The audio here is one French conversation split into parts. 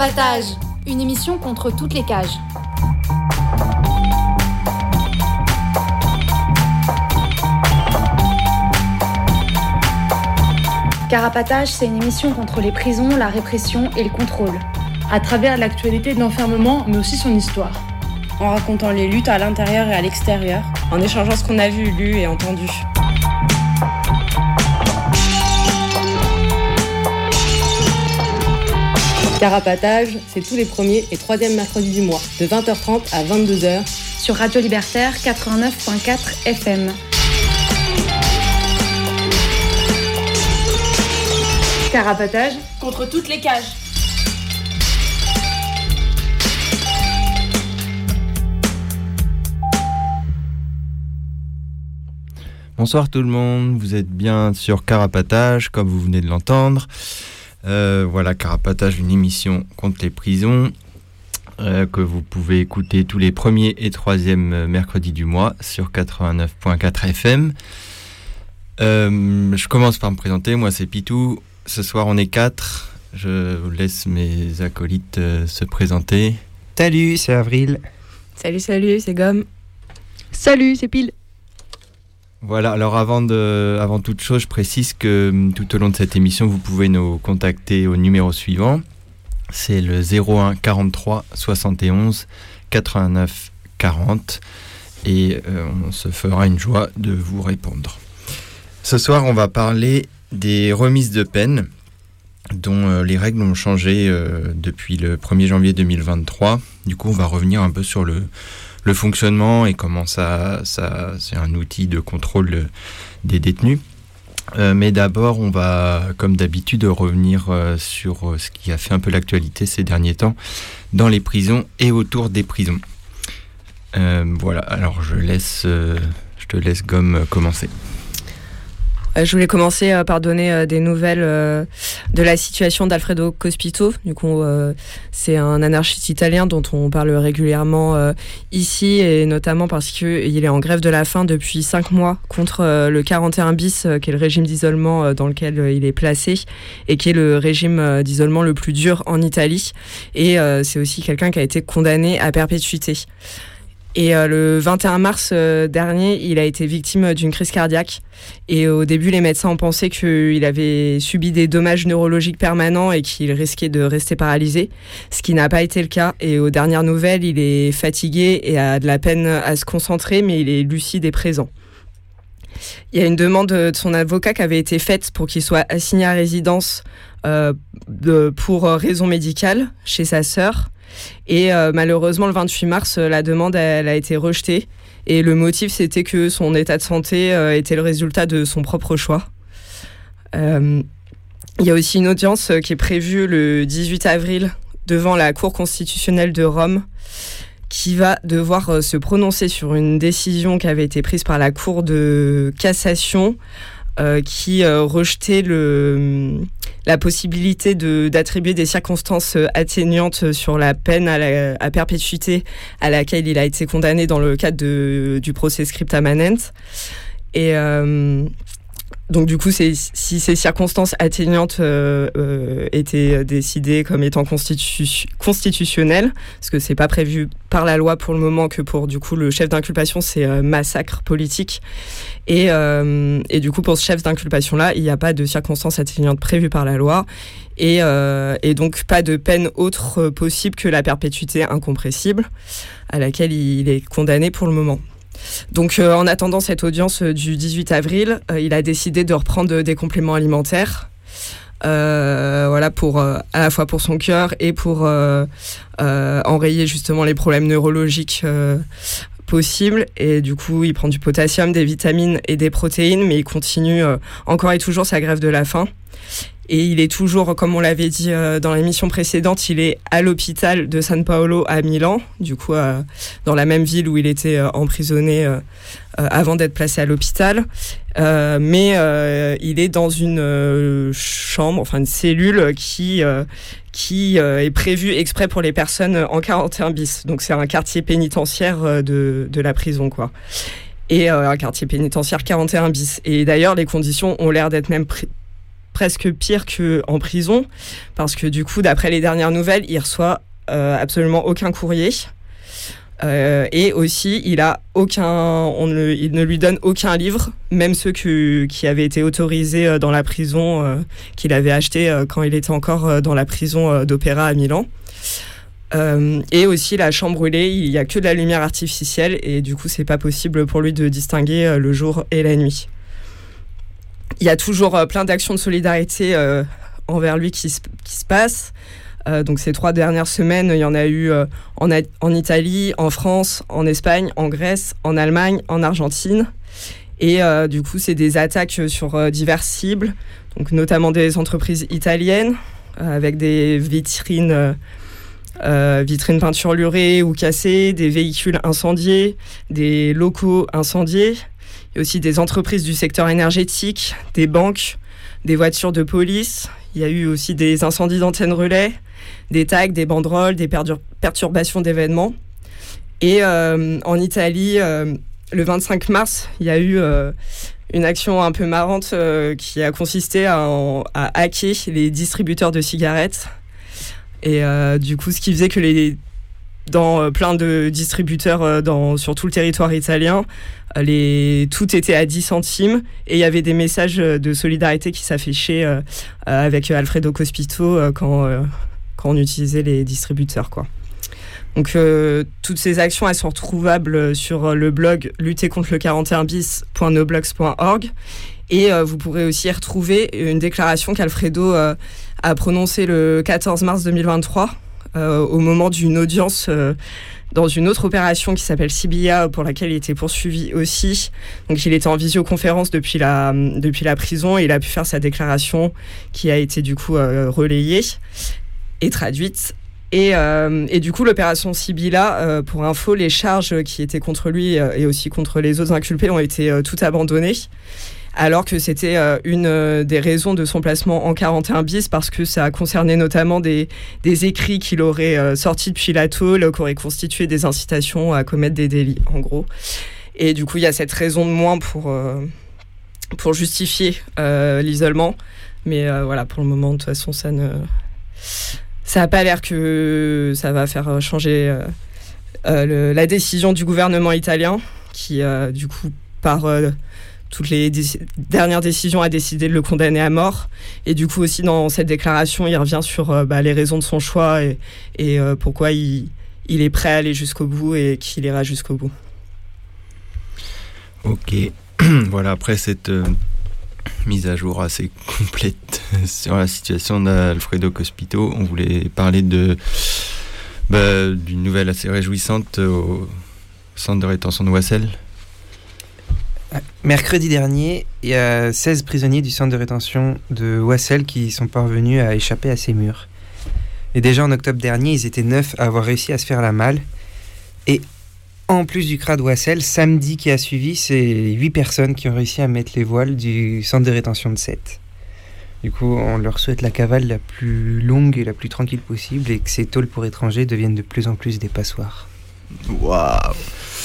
Carapatage, une émission contre toutes les cages. Carapatage, c'est une émission contre les prisons, la répression et le contrôle. À travers l'actualité de l'enfermement, mais aussi son histoire. En racontant les luttes à l'intérieur et à l'extérieur, en échangeant ce qu'on a vu, lu et entendu. Carapatage, c'est tous les premiers et troisièmes mercredis du mois, de 20h30 à 22h, sur Radio Libertaire 89.4 FM. Carapatage contre toutes les cages. Bonsoir tout le monde, vous êtes bien sur Carapatage, comme vous venez de l'entendre. Voilà, Carapatage, une émission contre les prisons que vous pouvez écouter tous les premiers et troisièmes mercredis du mois sur 89.4 FM. Je commence par me présenter, moi c'est Pitou. Ce soir on est 4, je vous laisse mes acolytes se présenter. Salut, c'est Avril. Salut, c'est Gomme. Salut, c'est Pile. Voilà, alors avant toute chose, je précise que tout au long de cette émission, vous pouvez nous contacter au numéro suivant. C'est le 01 43 71 89 40 et on se fera une joie de vous répondre. Ce soir, on va parler des remises de peine dont les règles ont changé depuis le 1er janvier 2023. Du coup, on va revenir un peu sur le fonctionnement et comment ça c'est un outil de contrôle des détenus. Mais d'abord, on va, comme d'habitude, revenir sur ce qui a fait un peu l'actualité ces derniers temps dans les prisons et autour des prisons. Voilà, alors je te laisse Gomme commencer. Je voulais commencer par donner des nouvelles de la situation d'Alfredo Cospito. Du coup, c'est un anarchiste italien dont on parle régulièrement ici, et notamment parce qu'il est en grève de la faim depuis 5 mois contre le 41 bis, qui est le régime d'isolement dans lequel il est placé, et qui est le régime d'isolement le plus dur en Italie. Et c'est aussi quelqu'un qui a été condamné à perpétuité. Et le 21 mars dernier, il a été victime d'une crise cardiaque. Et au début, les médecins ont pensé qu'il avait subi des dommages neurologiques permanents et qu'il risquait de rester paralysé, ce qui n'a pas été le cas. Et aux dernières nouvelles, il est fatigué et a de la peine à se concentrer, mais il est lucide et présent. Il y a une demande de son avocat qui avait été faite pour qu'il soit assigné à résidence pour raison médicale chez sa sœur. Et malheureusement, le 28 mars, la demande elle a été rejetée. Et le motif, c'était que son état de santé était le résultat de son propre choix. Il y a aussi une audience qui est prévue le 18 avril devant la Cour constitutionnelle de Rome, qui va devoir se prononcer sur une décision qui avait été prise par la Cour de cassation, qui rejetait la possibilité d'attribuer des circonstances atténuantes sur la peine à perpétuité à laquelle il a été condamné dans le cadre du procès scripta manent. Et donc du coup, si ces circonstances atténuantes étaient décidées comme étant constitutionnelles, parce que c'est pas prévu par la loi pour le moment, que pour du coup le chef d'inculpation c'est massacre politique, et du coup pour ce chef d'inculpation là, il n'y a pas de circonstances atténuantes prévues par la loi, et donc pas de peine autre possible que la perpétuité incompressible à laquelle il est condamné pour le moment. Donc en attendant cette audience du 18 avril, il a décidé de reprendre des compléments alimentaires, voilà, à la fois pour son cœur et pour enrayer justement les problèmes neurologiques possibles. Et du coup, il prend du potassium, des vitamines et des protéines, mais il continue encore et toujours sa grève de la faim. Et il est toujours, comme on l'avait dit dans l'émission précédente, il est à l'hôpital de San Paolo à Milan, du coup dans la même ville où il était emprisonné avant d'être placé à l'hôpital. Mais il est dans une chambre, enfin une cellule qui est prévue exprès pour les personnes en 41 bis. Donc c'est un quartier pénitentiaire de la prison, quoi. Et un quartier pénitentiaire 41 bis. Et d'ailleurs, les conditions ont l'air d'être même presque pire qu'en prison, parce que du coup, d'après les dernières nouvelles, il reçoit absolument aucun courrier. Et aussi, il ne lui donne aucun livre, même ceux qui avaient été autorisés dans la prison, qu'il avait acheté quand il était encore dans la prison d'Opéra à Milan. Et aussi la chambre brûlée, il n'y a que de la lumière artificielle et du coup c'est pas possible pour lui de distinguer le jour et la nuit. Il y a toujours plein d'actions de solidarité envers lui qui se passent. Donc ces 3 dernières semaines, il y en a eu en Italie, en France, en Espagne, en Grèce, en Allemagne, en Argentine. Et du coup c'est des attaques sur diverses cibles, donc notamment des entreprises italiennes avec des vitrines peinturlurées ou cassées, des véhicules incendiés, des locaux incendiés. Il y a aussi des entreprises du secteur énergétique, des banques, des voitures de police. Il y a eu aussi des incendies d'antennes relais, des tags, des banderoles, des perturbations d'événements. Et en Italie, le 25 mars, il y a eu une action un peu marrante qui a consisté à hacker les distributeurs de cigarettes. Et du coup, ce qui faisait que dans plein de distributeurs sur tout le territoire italien, tout était à 10 centimes et il y avait des messages de solidarité qui s'affichaient avec Alfredo Cospito quand on utilisait les distributeurs, quoi. Donc toutes ces actions, elles sont retrouvables sur le blog luttercontrele41bis.noblogs.org et vous pourrez aussi y retrouver une déclaration qu'Alfredo a prononcée le 14 mars 2023 au moment d'une audience dans une autre opération qui s'appelle Sibilla, pour laquelle il était poursuivi aussi. Donc il était en visioconférence depuis la prison et il a pu faire sa déclaration qui a été du coup relayée et traduite. Et du coup, l'opération Sibilla, pour info, les charges qui étaient contre lui et aussi contre les autres inculpés ont été toutes abandonnées, alors que c'était une des raisons de son placement en 41 bis, parce que ça concernait notamment des écrits qu'il aurait sortis depuis la tôle, qui auraient constitué des incitations à commettre des délits, en gros. Et du coup, il y a cette raison de moins pour justifier l'isolement. Mais voilà, pour le moment, de toute façon, ça n'a pas l'air que ça va faire changer la décision du gouvernement italien, qui, du coup, par toutes les dernières décisions, a décidé de le condamner à mort. Et du coup, aussi, dans cette déclaration, il revient sur les raisons de son choix et pourquoi il est prêt à aller jusqu'au bout et qu'il ira jusqu'au bout. Ok. Voilà, après cette mise à jour assez complète sur la situation d'Alfredo Cospito, on voulait parler d'une nouvelle assez réjouissante au centre de rétention de Oissel. Mercredi dernier, il y a 16 prisonniers du centre de rétention de Oissel qui sont parvenus à échapper à ces murs. Et déjà en octobre dernier, ils étaient 9 à avoir réussi à se faire la malle. Et en plus du CRA de Oissel, samedi qui a suivi, c'est 8 personnes qui ont réussi à mettre les voiles du centre de rétention de Sète. Du coup, on leur souhaite la cavale la plus longue et la plus tranquille possible et que ces tôles pour étrangers deviennent de plus en plus des passoires. Waouh!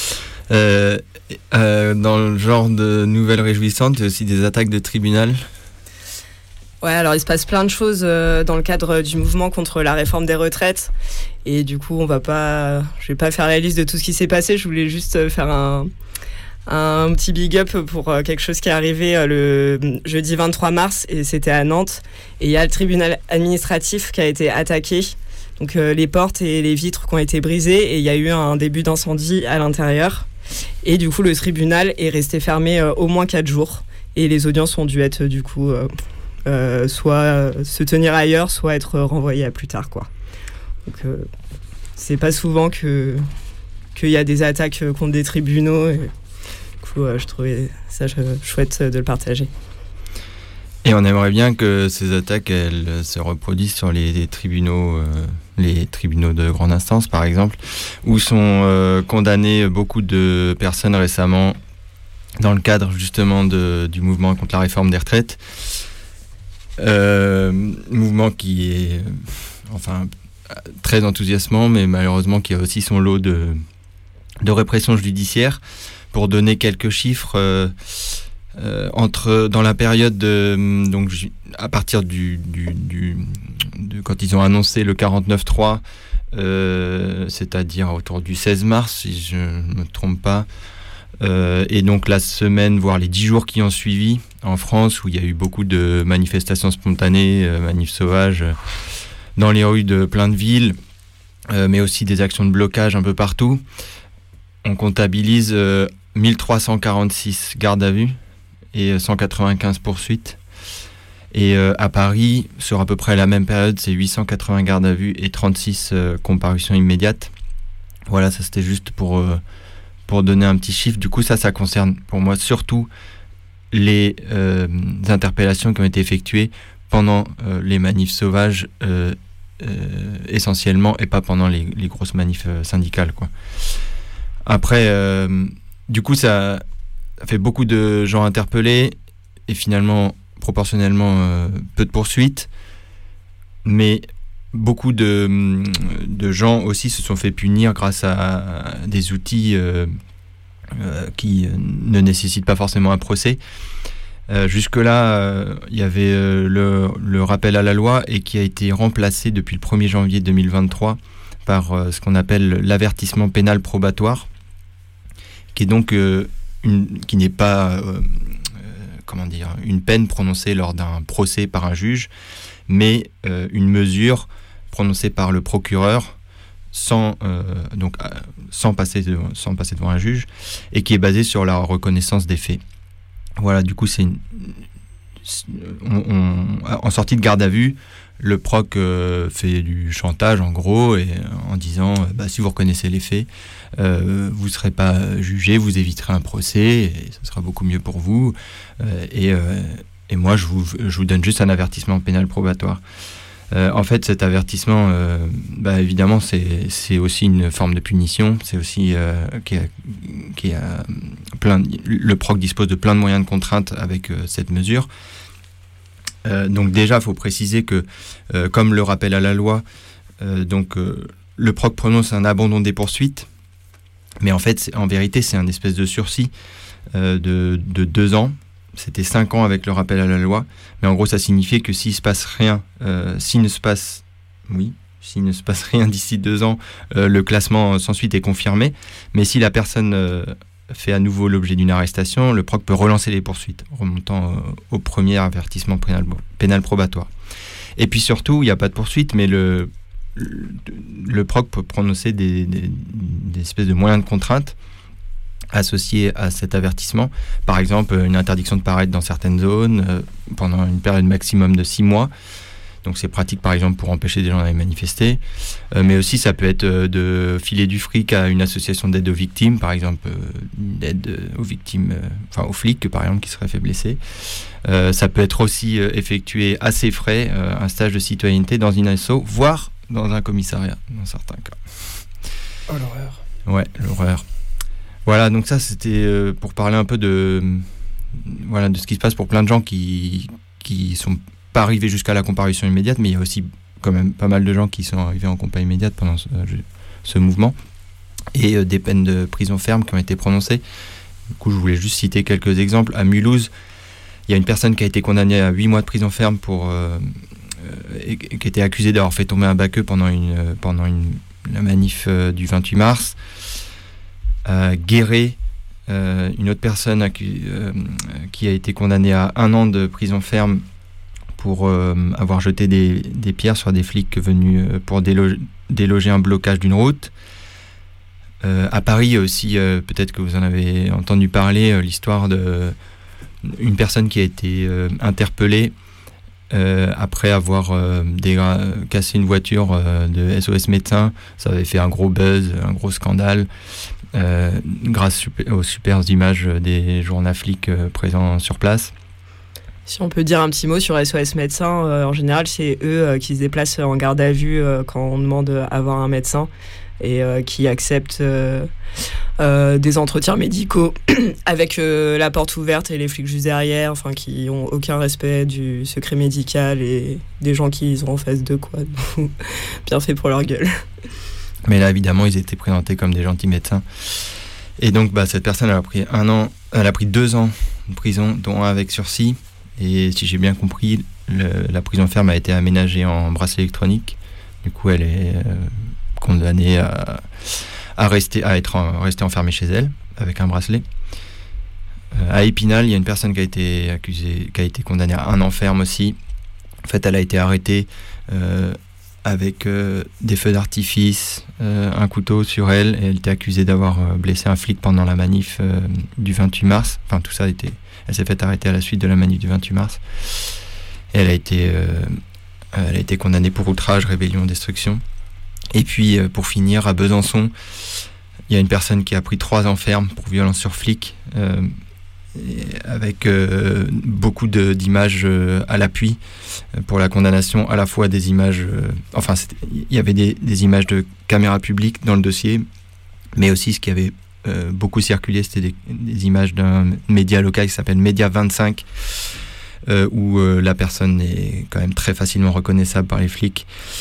Dans le genre de nouvelles réjouissantes, il y a aussi des attaques de tribunal. Ouais, alors il se passe plein de choses dans le cadre du mouvement contre la réforme des retraites. Et du coup, je vais pas faire la liste de tout ce qui s'est passé. Je voulais juste faire un petit big up pour quelque chose qui est arrivé le jeudi 23 mars, et c'était à Nantes. Et il y a le tribunal administratif qui a été attaqué. Donc les portes et les vitres qui ont été brisées, et il y a eu un début d'incendie à l'intérieur. Et du coup, le tribunal est resté fermé au moins 4 jours. Et les audiences ont dû être du coup soit se tenir ailleurs, soit être renvoyées à plus tard, quoi. Donc c'est pas souvent qu'il y a des attaques contre des tribunaux. Et, du coup, je trouvais ça chouette de le partager. Et on aimerait bien que ces attaques, elles se reproduisent sur les tribunaux de grande instance, par exemple, où sont condamnées beaucoup de personnes récemment dans le cadre justement du mouvement contre la réforme des retraites. Mouvement qui est très enthousiasmant, mais malheureusement qui a aussi son lot de répression judiciaire. Pour donner quelques chiffres, dans la période donc à partir de quand ils ont annoncé le 49.3, c'est-à-dire autour du 16 mars, si je ne me trompe pas, et donc la semaine, voire les 10 jours qui ont suivi en France, où il y a eu beaucoup de manifestations spontanées, manifs sauvages, dans les rues de plein de villes, mais aussi des actions de blocage un peu partout. On comptabilise 1346 gardes à vue et 195 poursuites. Et à Paris, sur à peu près la même période, c'est 880 gardes à vue et 36 comparutions immédiates. Voilà, ça c'était juste pour donner un petit chiffre. Du coup, ça concerne pour moi surtout les interpellations qui ont été effectuées pendant les manifs sauvages essentiellement, et pas pendant les grosses manifs syndicales, quoi. Après, du coup, ça fait beaucoup de gens interpellés et finalement, proportionnellement, peu de poursuites. Mais beaucoup de gens aussi se sont fait punir grâce à des outils qui ne nécessitent pas forcément un procès. Jusque-là, il y avait le rappel à la loi, et qui a été remplacé depuis le 1er janvier 2023 par ce qu'on appelle l'avertissement pénal probatoire, qui est donc qui n'est pas une peine prononcée lors d'un procès par un juge, mais une mesure prononcée par le procureur sans passer devant un juge, et qui est basée sur la reconnaissance des faits. Voilà, du coup, en sortie de garde à vue, le proc fait du chantage, en gros, et en disant si vous reconnaissez les faits, vous ne serez pas jugé, vous éviterez un procès, et ce sera beaucoup mieux pour vous. Et moi, je vous donne juste un avertissement pénal probatoire. En fait, cet avertissement, évidemment, c'est aussi une forme de punition. C'est aussi le proc dispose de plein de moyens de contrainte avec cette mesure. Donc déjà, il faut préciser que, comme le rappel à la loi, le proc prononce un abandon des poursuites, mais en fait, en vérité, c'est un espèce de sursis de 2 ans. C'était 5 ans avec le rappel à la loi, mais en gros, ça signifiait que s'il ne se passe rien d'ici 2 ans, le classement sans suite est confirmé. Mais si la personne fait à nouveau l'objet d'une arrestation, le proc peut relancer les poursuites, remontant au premier avertissement pénal probatoire. Et puis surtout, il n'y a pas de poursuite, mais le proc peut prononcer des espèces de moyens de contrainte associés à cet avertissement. Par exemple, une interdiction de paraître dans certaines zones pendant une période maximum de 6 mois. Donc c'est pratique, par exemple, pour empêcher des gens d'aller manifester. Mais aussi, ça peut être de filer du fric à une association d'aide aux victimes, par exemple, d'aide aux victimes, aux flics, par exemple, qui seraient fait blesser. Ça peut être aussi effectué à ses frais, un stage de citoyenneté dans une asso, voire dans un commissariat, dans certains cas. Oh, l'horreur. Ouais, l'horreur. Voilà, donc ça, c'était pour parler un peu de ce qui se passe pour plein de gens qui sont pas arrivés jusqu'à la comparution immédiate, mais il y a aussi quand même pas mal de gens qui sont arrivés en comparution immédiate pendant ce mouvement, et des peines de prison ferme qui ont été prononcées. Du coup, je voulais juste citer quelques exemples. À Mulhouse, il y a une personne qui a été condamnée à 8 mois de prison ferme et qui était accusée d'avoir fait tomber un baqueux pendant la manif du 28 mars. À Guéret, une autre personne qui a été condamnée à 1 an de prison ferme pour avoir jeté des pierres sur des flics venus pour déloger un blocage d'une route. À Paris, il y a aussi, peut-être que vous en avez entendu parler, l'histoire d'une personne qui a été interpellée après avoir cassé une voiture de SOS Médecins. Ça avait fait un gros buzz, un gros scandale, grâce aux superbes images des journaux flics présents sur place. Si on peut dire un petit mot sur SOS Médecins, en général, c'est eux qui se déplacent en garde à vue quand on demande à voir un médecin, et qui acceptent des entretiens médicaux avec la porte ouverte et les flics juste derrière, qui n'ont aucun respect du secret médical et des gens qui sont en face d'eux, quoi. Bien fait pour leur gueule. Mais là, évidemment, ils étaient présentés comme des gentils médecins. Et donc, cette personne, elle a pris 2 ans prison, dont un avec sursis. Et si j'ai bien compris, la prison ferme a été aménagée en bracelet électronique. Du coup, elle est condamnée à rester enfermée chez elle avec un bracelet. À Épinal, il y a une personne qui a été condamnée à 1 an ferme aussi. En fait, elle a été arrêtée avec des feux d'artifice, un couteau sur elle, et elle était accusée d'avoir blessé un flic pendant la manif du 28 mars. Enfin, tout ça elle s'est fait arrêter à la suite de la manif du 28 mars. Et elle a été condamnée pour outrage, rébellion, destruction. Et puis, pour finir, à Besançon, il y a une personne qui a pris 3 ans ferme pour violence sur flic, avec beaucoup d'images à l'appui pour la condamnation, à la fois des images... il y avait des images de caméras publiques dans le dossier, mais aussi ce qui avait beaucoup circulé, c'était des images d'un média local qui s'appelle Média 25, où la personne est quand même très facilement reconnaissable par les flics.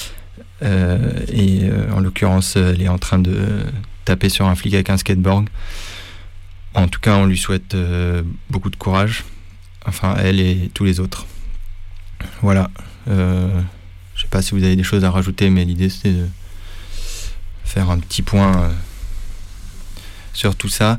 En l'occurrence, elle est en train de taper sur un flic avec un skateboard. En tout cas, on lui souhaite beaucoup de courage. Enfin, elle et tous les autres. Voilà. Je sais pas si vous avez des choses à rajouter, mais l'idée, c'était de faire un petit point sur tout ça.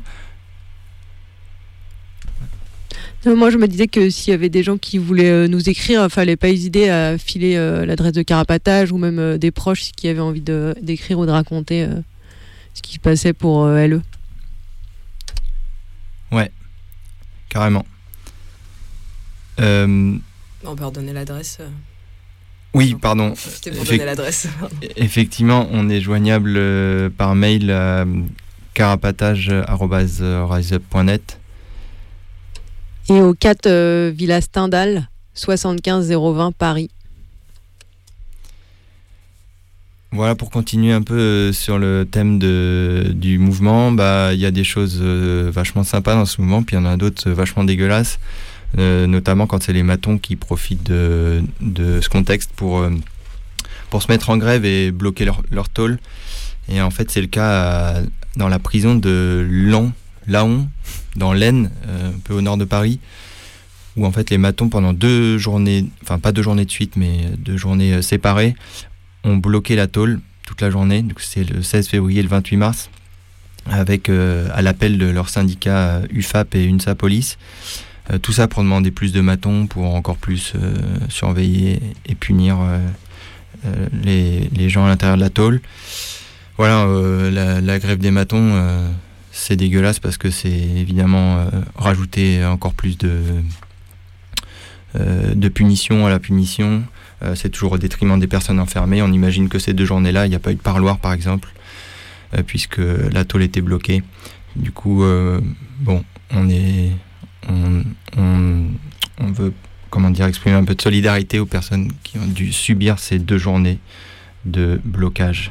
Moi, je me disais que s'il y avait des gens qui voulaient nous écrire, il fallait pas hésiter à filer l'adresse de Carapatage, ou même des proches qui avaient envie d'écrire ou de raconter ce qui se passait pour LE. Ouais, carrément. On peut redonner l'adresse. Oui, pardon. C'était pour donner l'adresse. Effectivement, on est joignable par mail à carapatage@riseup.net. Et au 4 Villa Stendhal, 75 020 Paris. Voilà, pour continuer un peu sur le thème du mouvement, il y a des choses vachement sympas dans ce mouvement, puis il y en a d'autres vachement dégueulasses, notamment quand c'est les matons qui profitent de ce contexte pour se mettre en grève et bloquer leur tôle. Et en fait, c'est le cas dans la prison de Laon, dans l'Aisne, un peu au nord de Paris, où en fait les matons, pendant 2 journées, enfin pas 2 journées de suite, mais 2 journées séparées, ont bloqué la tôle toute la journée. Donc c'est le 16 février et le 28 mars, avec à l'appel de leurs syndicats UFAP et UNSA Police. Tout ça pour demander plus de matons, pour encore plus surveiller et punir les gens à l'intérieur de la tôle. Voilà, la grève des matons, c'est dégueulasse parce que c'est évidemment rajouter encore plus de punition à la punition. C'est toujours au détriment des personnes enfermées. On imagine que ces 2 journées-là, il n'y a pas eu de parloir, par exemple, puisque la tôle était bloquée. Du coup, on veut, exprimer un peu de solidarité aux personnes qui ont dû subir ces 2 journées de blocage.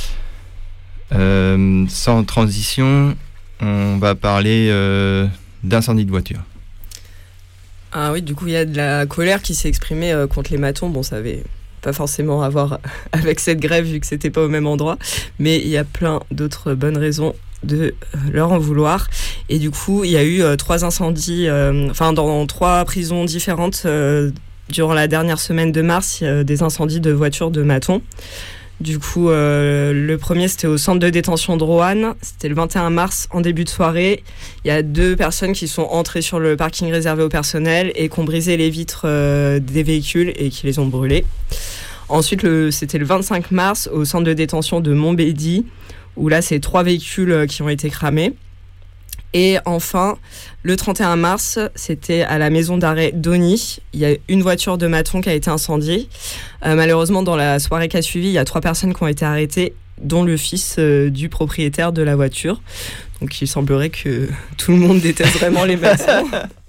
Sans transition, on va parler d'incendie de voiture. Ah oui, du coup, il y a de la colère qui s'est exprimée contre les matons. Bon, ça avait pas forcément à voir avec cette grève, vu que c'était pas au même endroit. Mais il y a plein d'autres bonnes raisons de leur en vouloir. Et du coup, il y a eu 3 incendies, dans 3 prisons différentes durant la dernière semaine de mars, des incendies de voitures de matons. Du coup, le premier, c'était au centre de détention de Roanne. C'était le 21 mars, en début de soirée. Il y a 2 personnes qui sont entrées sur le parking réservé au personnel et qui ont brisé les vitres des véhicules et qui les ont brûlés. Ensuite, c'était le 25 mars, au centre de détention de Montbédy, où là, c'est 3 véhicules qui ont été cramés. Et enfin, le 31 mars, c'était à la maison d'arrêt d'Ony. Il y a une voiture de maton qui a été incendiée. Malheureusement, dans la soirée qui a suivi, il y a 3 personnes qui ont été arrêtées, dont le fils du propriétaire de la voiture. Donc il semblerait que tout le monde déteste vraiment les matons.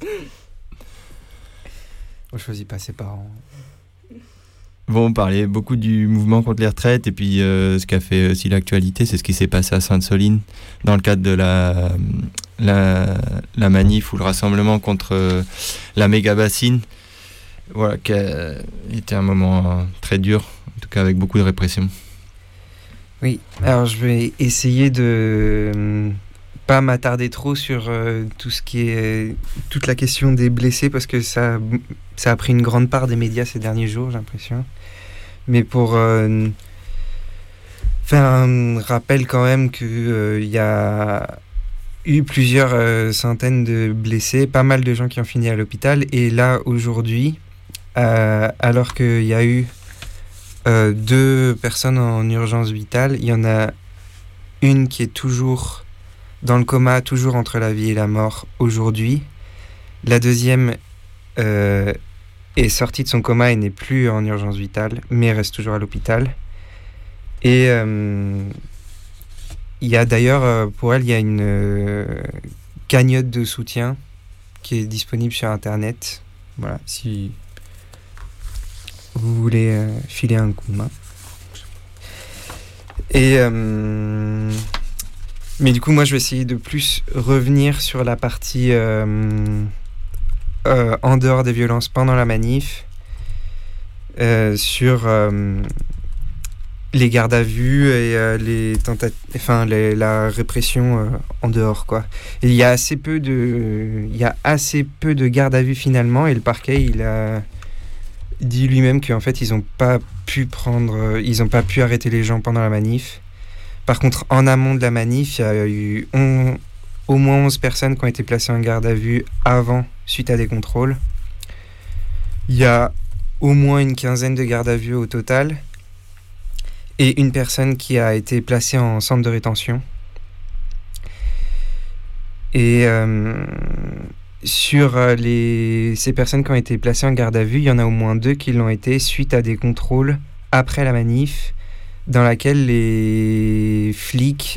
On choisit pas ses parents. Bon, on parlait beaucoup du mouvement contre les retraites, et puis ce qui a fait aussi l'actualité, c'est ce qui s'est passé à Sainte-Soline dans le cadre de la manif ou le rassemblement contre la méga bassine. Voilà, qui a été un moment très dur, en tout cas avec beaucoup de répression. Oui, alors je vais essayer de pas m'attarder trop sur tout ce qui est toute la question des blessés parce que ça a pris une grande part des médias ces derniers jours, j'ai l'impression. Mais pour faire un rappel quand même qu'il y a eu plusieurs centaines de blessés, pas mal de gens qui ont fini à l'hôpital. Et là, aujourd'hui, alors qu'il y a eu 2 personnes en urgence vitale, il y en a une qui est toujours dans le coma, toujours entre la vie et la mort aujourd'hui. La deuxième est sortie de son coma et n'est plus en urgence vitale, mais reste toujours à l'hôpital. Et il y a d'ailleurs, pour elle, il y a une cagnotte de soutien qui est disponible sur Internet. Voilà, si vous voulez filer un coup de main. Et mais du coup, moi, je vais essayer de plus revenir sur la partie en dehors des violences pendant la manif, sur les gardes à vue et la répression en dehors, quoi. Et il y a assez peu de gardes à vue finalement, et le parquet il a dit lui-même qu'en fait ils n'ont pas pu arrêter les gens pendant la manif. Par contre, en amont de la manif, il y a eu au moins 11 personnes qui ont été placées en garde à vue suite à des contrôles. Il y a au moins une quinzaine de gardes à vue au total. Et une personne qui a été placée en centre de rétention. Et sur ces personnes qui ont été placées en garde à vue, il y en a au moins 2 qui l'ont été suite à des contrôles après la manif, dans laquelle les flics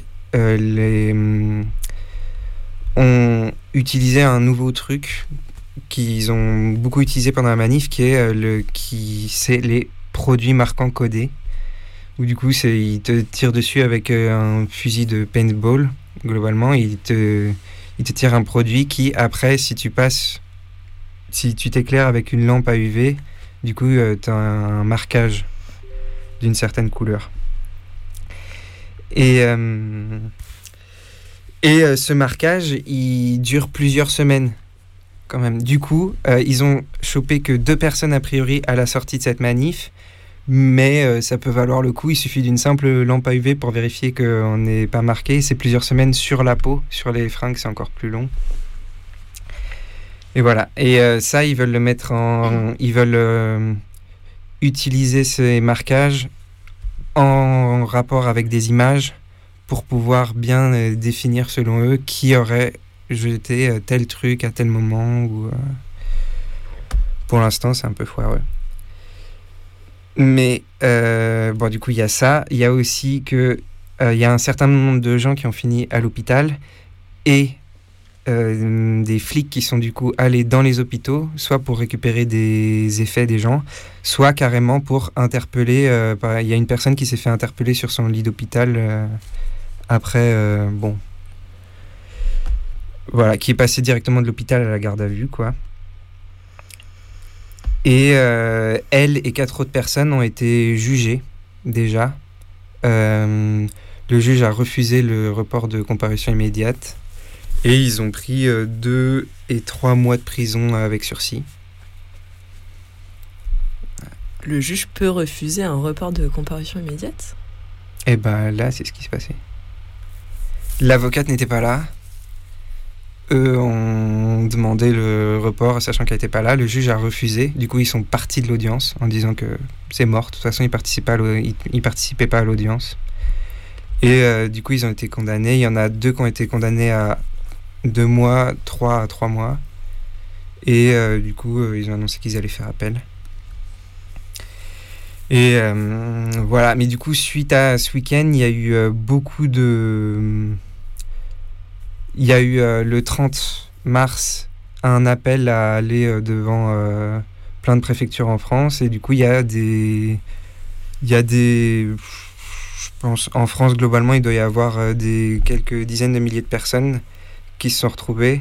ont utilisé un nouveau truc qu'ils ont beaucoup utilisé pendant la manif, qui est les produits marquants codés. Où du coup, ils te tirent dessus avec un fusil de paintball, globalement. Ils te tirent un produit qui, après, si tu t'éclaires avec une lampe à UV, du coup, tu as un marquage d'une certaine couleur. Et ce marquage, il dure plusieurs semaines, quand même. Du coup, ils ont chopé que 2 personnes, a priori, à la sortie de cette manif. Mais ça peut valoir le coup, il suffit d'une simple lampe à UV pour vérifier qu'on n'est pas marqué. C'est plusieurs semaines sur la peau, sur les fringues c'est encore plus long. Et voilà, et ça ils veulent le mettre ils veulent utiliser ces marquages en rapport avec des images pour pouvoir bien définir selon eux qui aurait jeté tel truc à tel moment. Ou, pour l'instant c'est un peu foireux. Mais du coup, il y a ça. Il y a aussi il y a un certain nombre de gens qui ont fini à l'hôpital et des flics qui sont du coup allés dans les hôpitaux, soit pour récupérer des effets des gens, soit carrément pour interpeller. Il y a une personne qui s'est fait interpeller sur son lit d'hôpital après, voilà, qui est passée directement de l'hôpital à la garde à vue, quoi. Et elle et 4 autres personnes ont été jugées déjà. Le juge a refusé le report de comparution immédiate et ils ont pris 2 et 3 mois de prison avec sursis. Le juge peut refuser un report de comparution immédiate ? Et ben là, c'est ce qui s'est passé. L'avocate n'était pas là. Eux ont demandé le report, sachant qu'elle n'était pas là. Le juge a refusé. Du coup, ils sont partis de l'audience en disant que c'est mort. De toute façon, ils participaient pas à l'audience. Et du coup, ils ont été condamnés. Il y en a 2 qui ont été condamnés à 2 mois, 3 à 3 mois. Et du coup, ils ont annoncé qu'ils allaient faire appel. Et voilà. Mais du coup, suite à ce week-end, il y a eu beaucoup de... Il y a eu le 30 mars un appel à aller devant plein de préfectures en France. Et du coup, il y a des... Je pense, en France, globalement, il doit y avoir quelques dizaines de milliers de personnes qui se sont retrouvées.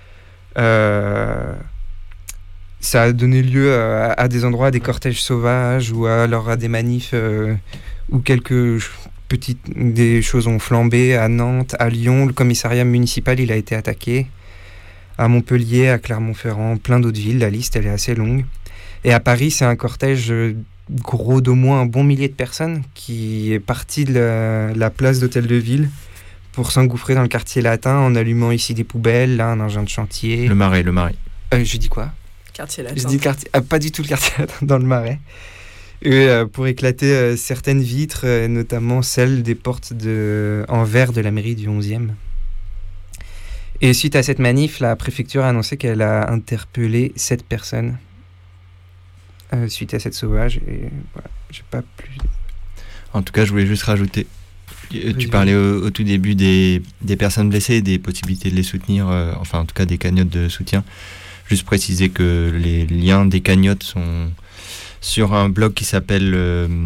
Ça a donné lieu à des endroits, à des cortèges sauvages ou alors à des manifs où des choses ont flambé à Nantes, à Lyon. Le commissariat municipal, il a été attaqué. À Montpellier, à Clermont-Ferrand, plein d'autres villes. La liste, elle est assez longue. Et à Paris, c'est un cortège gros d'au moins un bon millier de personnes qui est parti de la place d'Hôtel de Ville pour s'engouffrer dans le quartier latin en allumant ici des poubelles, là un engin de chantier. Le Marais. Je dis quoi ? Quartier latin. Je dis pas du tout le quartier latin, dans le Marais. Et, pour éclater certaines vitres, notamment celles des portes en verre de la mairie du 11e. Et suite à cette manif, la préfecture a annoncé qu'elle a interpellé 7 personnes suite à cette sauvage. Et voilà, j'ai pas plus. En tout cas, je voulais juste rajouter. Tu parlais au tout début des personnes blessées, des possibilités de les soutenir, enfin en tout cas des cagnottes de soutien. Juste préciser que les liens des cagnottes sont sur un blog qui s'appelle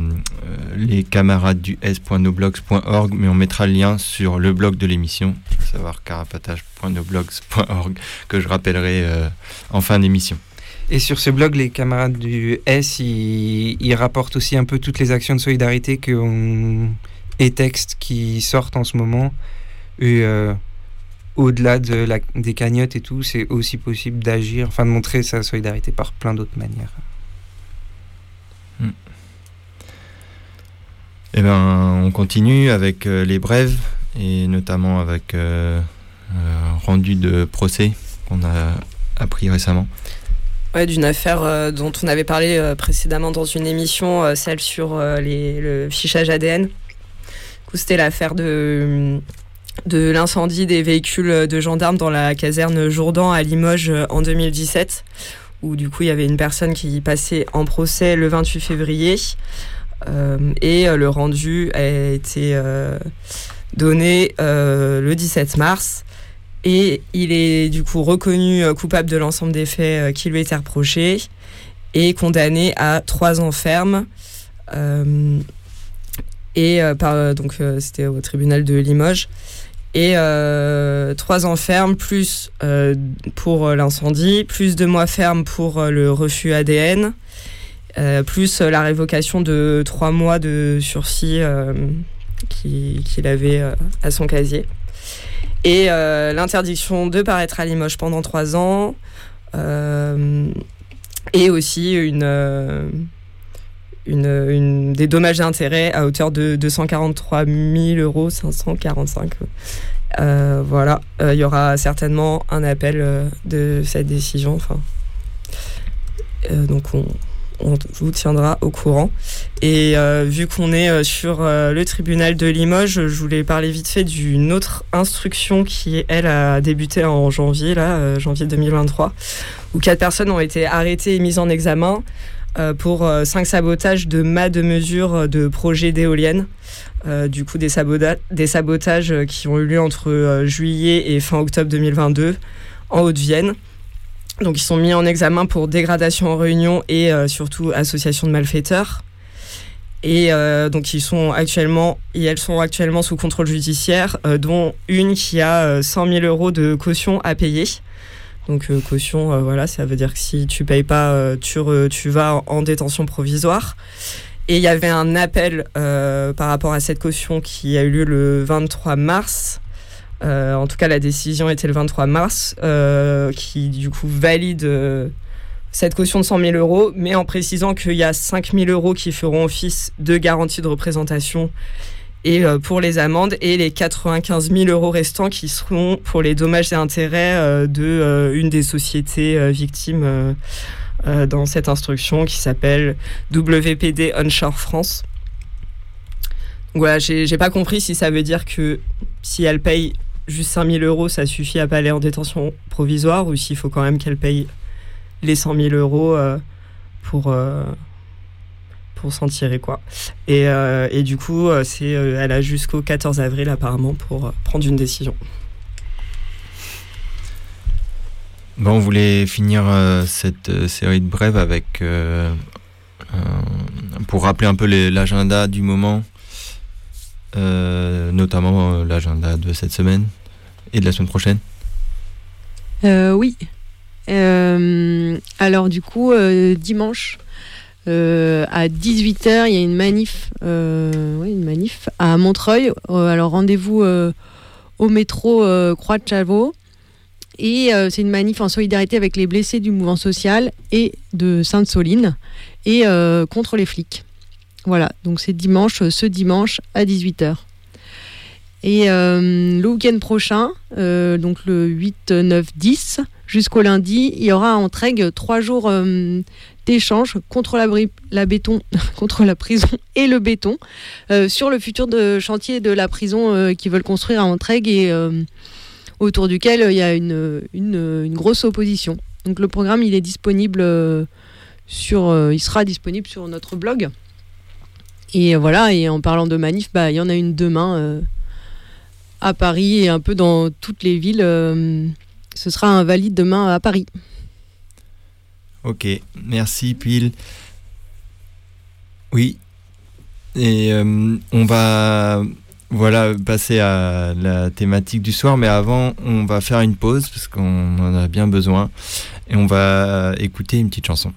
lescamaradesduS.noblogs.org, mais on mettra le lien sur le blog de l'émission, à savoir carapatage.noblogs.org, que je rappellerai en fin d'émission. Et sur ce blog, les camarades du S, ils rapportent aussi un peu toutes les actions de solidarité et textes qui sortent en ce moment. Et au-delà des cagnottes et tout, c'est aussi possible d'agir, enfin de montrer sa solidarité par plein d'autres manières. Eh ben, on continue avec les brèves et notamment avec rendu de procès qu'on a appris récemment. Ouais, d'une affaire dont on avait parlé précédemment dans une émission, celle sur le fichage ADN. Du coup, c'était l'affaire de l'incendie des véhicules de gendarmes dans la caserne Jourdan à Limoges en 2017, où du coup il y avait une personne qui passait en procès le 28 février. Et le rendu a été donné le 17 mars et il est du coup reconnu coupable de l'ensemble des faits qui lui étaient reprochés et condamné à 3 ans ferme donc c'était au tribunal de Limoges et 3 ans ferme plus pour l'incendie, plus 2 mois ferme pour le refus ADN. Plus la révocation de 3 mois de sursis qu'il avait à son casier. Et l'interdiction de paraître à Limoges pendant 3 ans. Et aussi des dommages et intérêts à hauteur de 243 000 545 €. Voilà, il y aura certainement un appel de cette décision. Donc on vous tiendra au courant. Et vu qu'on est sur le tribunal de Limoges, je voulais parler vite fait d'une autre instruction qui, elle, a débuté en janvier 2023, où 4 personnes ont été arrêtées et mises en examen pour 5 sabotages de mâts de mesure de projets d'éoliennes. Du coup, des sabotages qui ont eu lieu entre juillet et fin octobre 2022 en Haute-Vienne. Donc ils sont mis en examen pour dégradation en réunion et surtout association de malfaiteurs. Et donc elles sont actuellement sous contrôle judiciaire, dont une qui a 100 000 € de caution à payer. Donc caution, voilà, ça veut dire que si tu payes pas, tu vas en détention provisoire. Et il y avait un appel par rapport à cette caution qui a eu lieu le 23 mars. En tout cas, la décision était le 23 mars, qui du coup valide cette caution de 100 000 €, mais en précisant qu'il y a 5 000 € qui feront office de garantie de représentation et pour les amendes, et les 95 000 € restants qui seront pour les dommages et intérêts de une des sociétés victimes dans cette instruction qui s'appelle WPD Onshore France. Donc voilà, j'ai pas compris si ça veut dire que si elle paye juste 5 000 €, ça suffit à pas aller en détention provisoire, ou s'il faut quand même qu'elle paye les 100 000 € pour s'en tirer, quoi. Et du coup, elle a jusqu'au 14 avril apparemment pour prendre une décision. Bon, on voulait finir cette série de brèves avec pour rappeler un peu l'agenda du moment. Notamment l'agenda de cette semaine et de la semaine prochaine. Oui. Alors du coup, dimanche, À 18h, il y a une manif à Montreuil. Alors rendez-vous au métro Croix de Chavaux. Et c'est une manif en solidarité avec les blessés du mouvement social et de Sainte-Soline et contre les flics. Voilà, donc c'est ce dimanche à 18h. Et le week-end prochain, donc le 8, 9, 10, jusqu'au lundi, il y aura à Entraigues 3 jours d'échanges contre contre la prison et le béton sur le futur chantier de la prison qu'ils veulent construire à Entraigues et autour duquel il y a une grosse opposition. Donc le programme il est disponible il sera disponible sur notre blog. Et voilà, et en parlant de manif, il y en a une demain à Paris et un peu dans toutes les villes. Ce sera un valide demain à Paris. Ok, merci Pile. Oui, et on va passer à la thématique du soir, mais avant on va faire une pause parce qu'on en a bien besoin et on va écouter une petite chanson.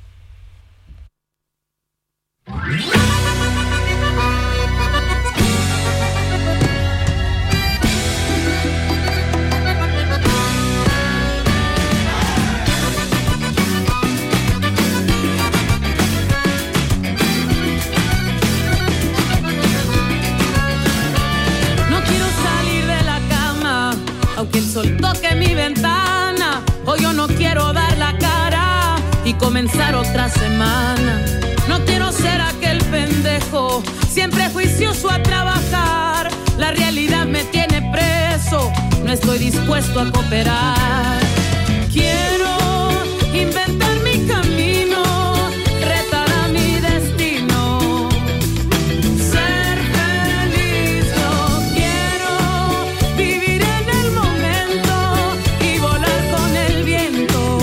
Aunque el sol toque mi ventana, hoy yo no quiero dar la cara y comenzar otra semana. No quiero ser aquel pendejo, siempre juicioso a trabajar. La realidad me tiene preso, no estoy dispuesto a cooperar. Quiero inventar mi camino, retar a mi destino, ser feliz. Yo quiero vivir en el momento y volar con el viento.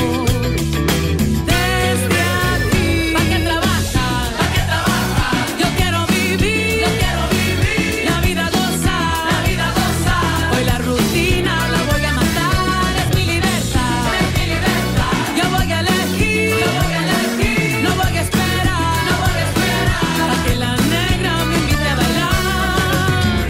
Desde aquí, ¿pa' qué trabajar? ¿Pa' qué trabajar? Yo quiero vivir la vida gozar, la vida gozar. Hoy la rutina la voy a matar, es mi libertad, es mi libertad. Yo voy a elegir, no voy a esperar, a que la negra me invite a bailar.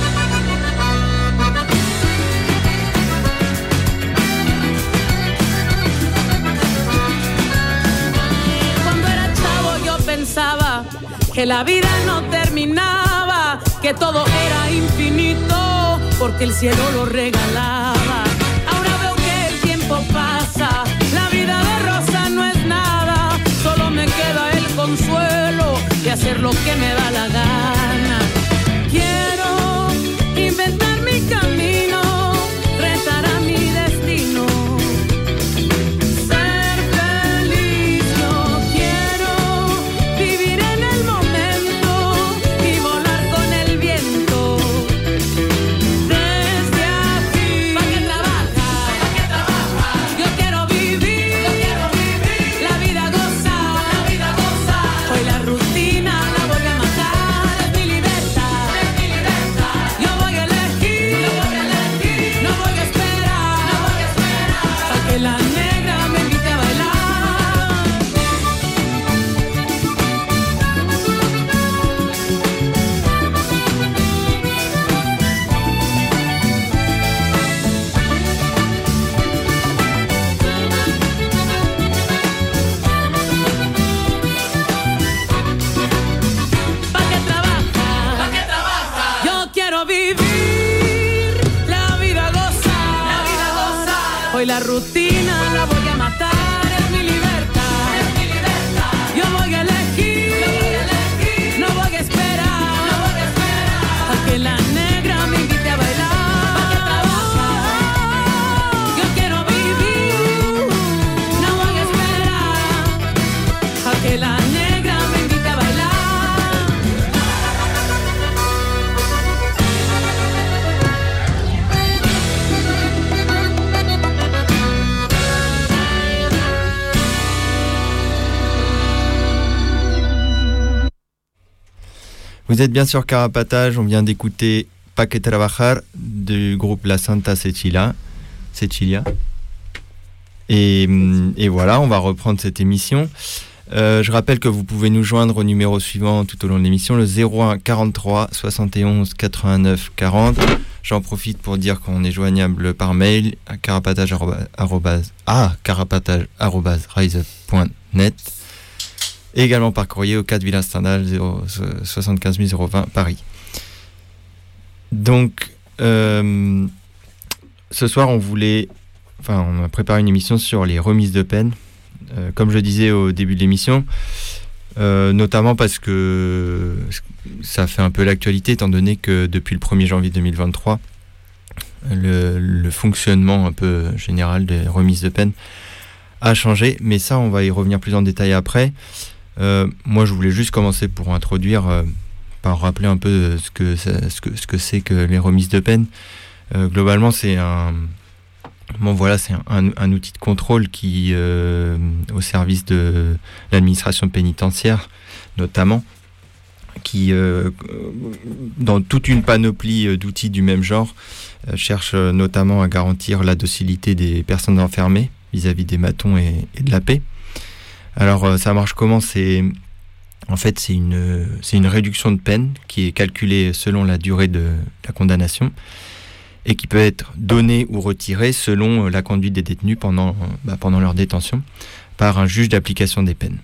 Cuando era chavo yo pensaba que la vida no terminaba, que todo era infinito, porque el cielo lo regalaba. Ahora veo que el tiempo pasa, la vida de rosa no es nada, solo me queda el consuelo de hacer lo que me da la gana. Quiero inventar mi camino, retar a mi destino, ser feliz. Yo quiero vivir en el momento y volar con el viento. Desde aquí, ¿pa' qué trabajar? ¿Pa' qué trabajar? Yo quiero vivir la vida gozar, la vida gozar. Hoy la rutina la voy a matar, es mi libertad, es mi libertad. Yo voy a elegir, no voy a esperar, a que la negra me invite a bailar. ¿Pa' qué trabajar? ¿Pa' qué trabajar? Yo quiero vivir la vida gozar, la vida gozar. Hoy la rutina la voy a matar, es mi libertad, es mi libertad. Yo voy a elegir, no voy a esperar, a que la negra me invite a bailar. ¿Pa' qué trabajar? Yo quiero vivir, no voy a esperar, a que la negra me invite a bailar. Vous êtes bien sur Carapatage, on vient d'écouter Pa' que trabajar du groupe La Santa Cecilia. Et voilà, on va reprendre cette émission. Je rappelle que vous pouvez nous joindre au numéro suivant tout au long de l'émission, le 01 43 71 89 40. J'en profite pour dire qu'on est joignable par mail à carapatage@riseup.net et également par courrier au 4 Villa Stendhal 75 020 Paris. Donc, ce soir, on a préparé une émission sur les remises de peine. Comme je disais au début de l'émission, notamment parce que ça fait un peu l'actualité, étant donné que depuis le 1er janvier 2023, le fonctionnement un peu général des remises de peine a changé, mais ça, on va y revenir plus en détail après. Moi, je voulais juste commencer pour introduire, par rappeler un peu ce que c'est que les remises de peine. Globalement, c'est un outil de contrôle qui, au service de l'administration pénitentiaire, notamment, qui, dans toute une panoplie d'outils du même genre, cherche notamment à garantir la docilité des personnes enfermées vis-à-vis des matons et de la paix. Alors, ça marche comment ? C'est une réduction de peine qui est calculée selon la durée de la condamnation et qui peut être donnée ou retirée selon la conduite des détenus pendant leur détention par un juge d'application des peines.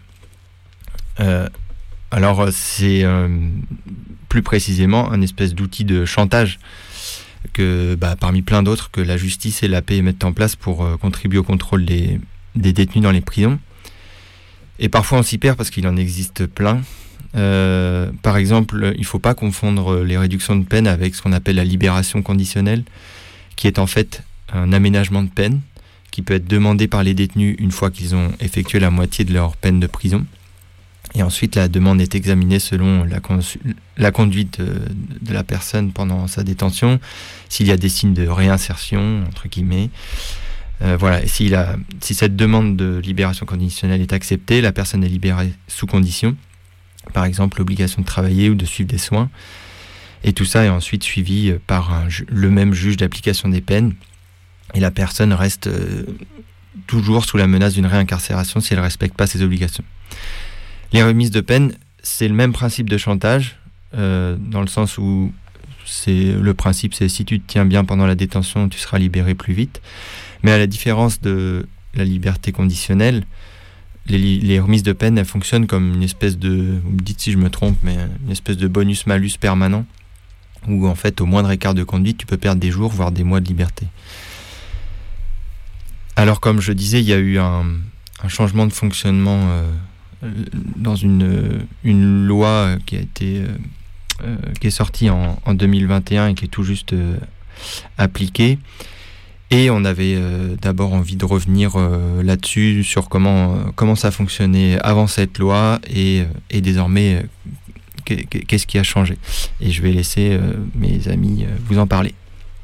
Alors, c'est plus précisément un espèce d'outil de chantage que, parmi plein d'autres, que la justice et la paix mettent en place pour contribuer au contrôle des détenus dans les prisons. Et parfois on s'y perd parce qu'il en existe plein. Par exemple, il ne faut pas confondre les réductions de peine avec ce qu'on appelle la libération conditionnelle, qui est en fait un aménagement de peine qui peut être demandé par les détenus une fois qu'ils ont effectué la moitié de leur peine de prison. Et ensuite, la demande est examinée selon la conduite de la personne pendant sa détention, s'il y a des signes de réinsertion, entre guillemets. Et si cette demande de libération conditionnelle est acceptée, la personne est libérée sous condition, par exemple l'obligation de travailler ou de suivre des soins. Et tout ça est ensuite suivi par le même juge d'application des peines. Et la personne reste toujours sous la menace d'une réincarcération si elle ne respecte pas ses obligations. Les remises de peine, c'est le même principe de chantage, dans le sens où le principe c'est si tu te tiens bien pendant la détention, tu seras libéré plus vite. Mais à la différence de la liberté conditionnelle, les remises de peine, elles fonctionnent comme une espèce de, vous me dites si je me trompe, mais une espèce de bonus-malus permanent, où en fait, au moindre écart de conduite, tu peux perdre des jours, voire des mois de liberté. Alors, comme je disais, il y a eu un changement de fonctionnement dans une loi qui est sortie en 2021 et qui est tout juste appliquée. Et on avait d'abord envie de revenir là-dessus, sur comment ça fonctionnait avant cette loi et désormais qu'est-ce qui a changé. Et je vais laisser mes amis vous en parler.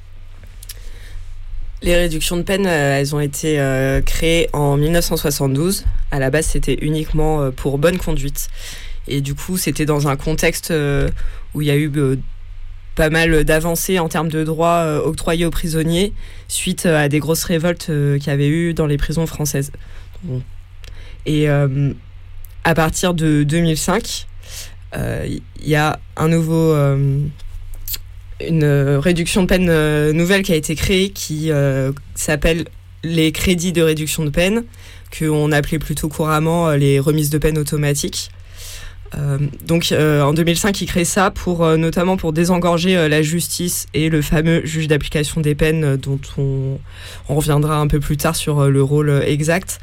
Les réductions de peine, elles ont été créées en 1972. À la base, c'était uniquement pour bonne conduite. Et du coup, c'était dans un contexte où il y a eu pas mal d'avancées en termes de droits octroyés aux prisonniers suite à des grosses révoltes qu'il y avait eu dans les prisons françaises. Et à partir de 2005, il y a une réduction de peine nouvelle qui a été créée qui s'appelle les crédits de réduction de peine, qu'on appelait plutôt couramment les remises de peine automatiques. Donc en 2005, il crée ça notamment pour désengorger la justice et le fameux juge d'application des peines dont on reviendra un peu plus tard sur le rôle exact.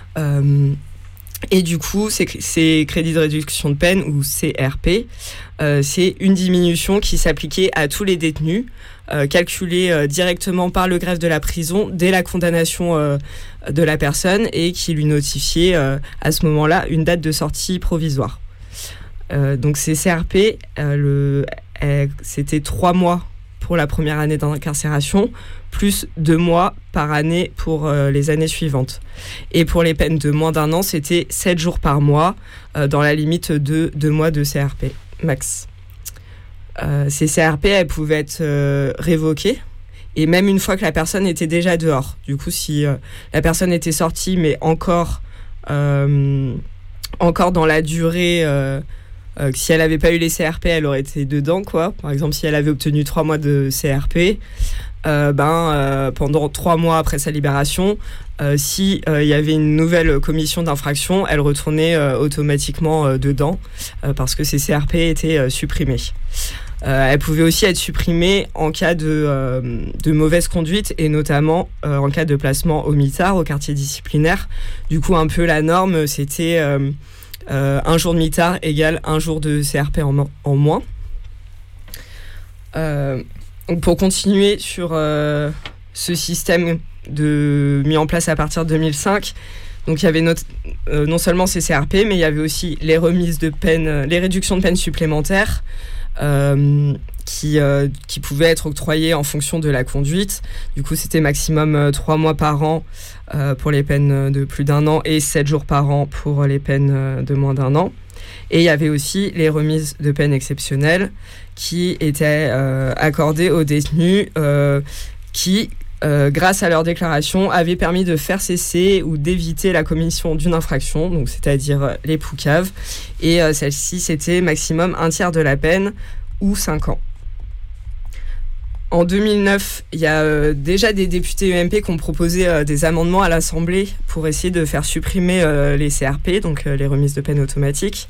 Et du coup, ces crédits de réduction de peine, ou CRP, c'est une diminution qui s'appliquait à tous les détenus, calculée directement par le greffe de la prison dès la condamnation de la personne et qui lui notifiait à ce moment-là une date de sortie provisoire. Donc ces CRP, c'était 3 mois pour la première année d'incarcération, plus 2 mois par année pour les années suivantes. Et pour les peines de moins d'1 an, c'était 7 jours par mois, dans la limite de 2 mois de CRP max. Ces CRP, elles pouvaient être révoquées, et même une fois que la personne était déjà dehors. Du coup, si la personne était sortie, mais encore encore dans la durée. Que si elle n'avait pas eu les CRP, elle aurait été dedans, quoi. Par exemple, si elle avait obtenu 3 mois de CRP, pendant 3 mois après sa libération, si il y avait une nouvelle commission d'infraction, elle retournait automatiquement dedans parce que ses CRP étaient supprimés. Elle pouvait aussi être supprimée en cas de mauvaise conduite et notamment en cas de placement au mitard, au quartier disciplinaire. Du coup, un peu la norme, c'était 1 jour de mitard égale 1 jour de CRP en moins. Donc pour continuer sur ce système mis en place à partir de 2005, donc il y avait non seulement ces CRP, mais il y avait aussi les remises de peine, les réductions de peine supplémentaires qui pouvaient être octroyées en fonction de la conduite. Du coup, c'était maximum 3 mois par an pour les peines de plus d'1 an et 7 jours par an pour les peines de moins d'1 an. Et il y avait aussi les remises de peine exceptionnelles qui étaient accordées aux détenus qui, grâce à leur déclaration, avaient permis de faire cesser ou d'éviter la commission d'une infraction, donc c'est-à-dire les poucaves. Et celle-ci, c'était maximum 1/3 de la peine ou 5 ans. En 2009, il y a déjà des députés UMP qui ont proposé des amendements à l'Assemblée pour essayer de faire supprimer les CRP, donc les remises de peine automatiques,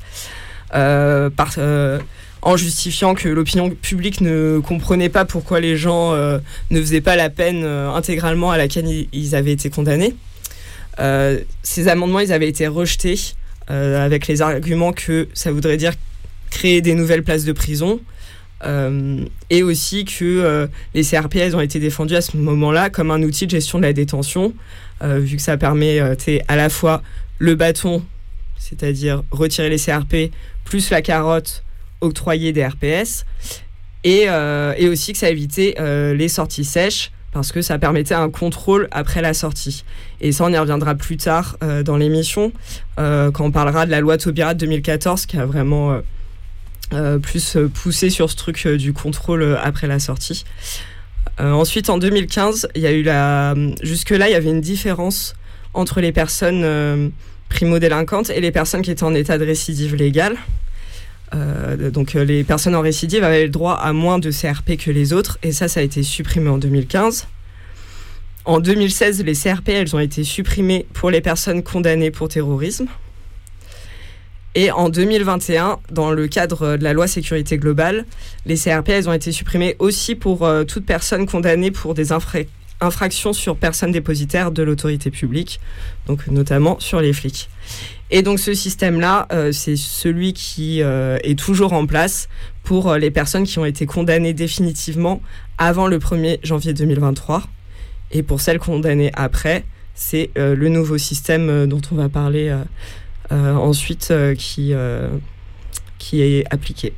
en justifiant que l'opinion publique ne comprenait pas pourquoi les gens ne faisaient pas la peine intégralement à laquelle ils avaient été condamnés. Ces amendements, ils avaient été rejetés avec les arguments que ça voudrait dire créer des nouvelles places de prison. Et aussi que les CRP, elles ont été défendues à ce moment-là comme un outil de gestion de la détention, vu que ça permet à la fois le bâton, c'est-à-dire retirer les CRP, plus la carotte, octroyer des RPS, et aussi que ça évitait les sorties sèches, parce que ça permettait un contrôle après la sortie. Et ça, on y reviendra plus tard dans l'émission, quand on parlera de la loi Taubira de 2014, qui a vraiment plus poussé sur ce truc du contrôle après la sortie. Ensuite, en 2015, il y a eu jusque-là, il y avait une différence entre les personnes primo-délinquantes et les personnes qui étaient en état de récidive légale. Donc les personnes en récidive avaient le droit à moins de CRP que les autres, et ça a été supprimé en 2015. En 2016, les CRP, elles ont été supprimées pour les personnes condamnées pour terrorisme. Et en 2021, dans le cadre de la loi sécurité globale, les CRP, elles ont été supprimées aussi pour toute personne condamnée pour des infractions sur personnes dépositaires de l'autorité publique, donc notamment sur les flics. Et donc ce système-là, c'est celui qui est toujours en place pour les personnes qui ont été condamnées définitivement avant le 1er janvier 2023. Et pour celles condamnées après, c'est le nouveau système dont on va parler ensuite qui est appliqué.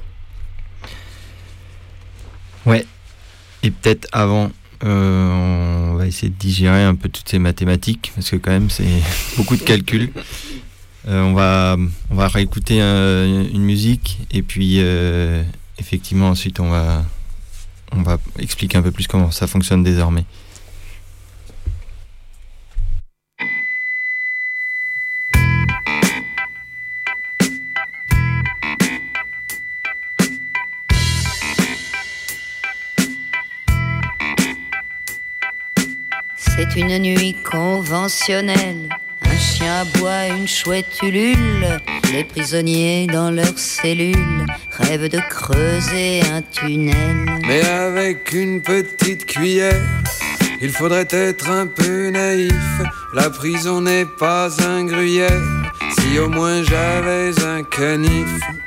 Ouais, et peut-être avant, on va essayer de digérer un peu toutes ces mathématiques, parce que quand même c'est beaucoup de calculs. On va réécouter une musique, et puis effectivement ensuite on va expliquer un peu plus comment ça fonctionne désormais. C'est une nuit conventionnelle, un chien aboie, une chouette ulule. Les prisonniers dans leurs cellules rêvent de creuser un tunnel. Mais avec une petite cuillère, il faudrait être un peu naïf. La prison n'est pas un gruyère, si au moins j'avais un canif.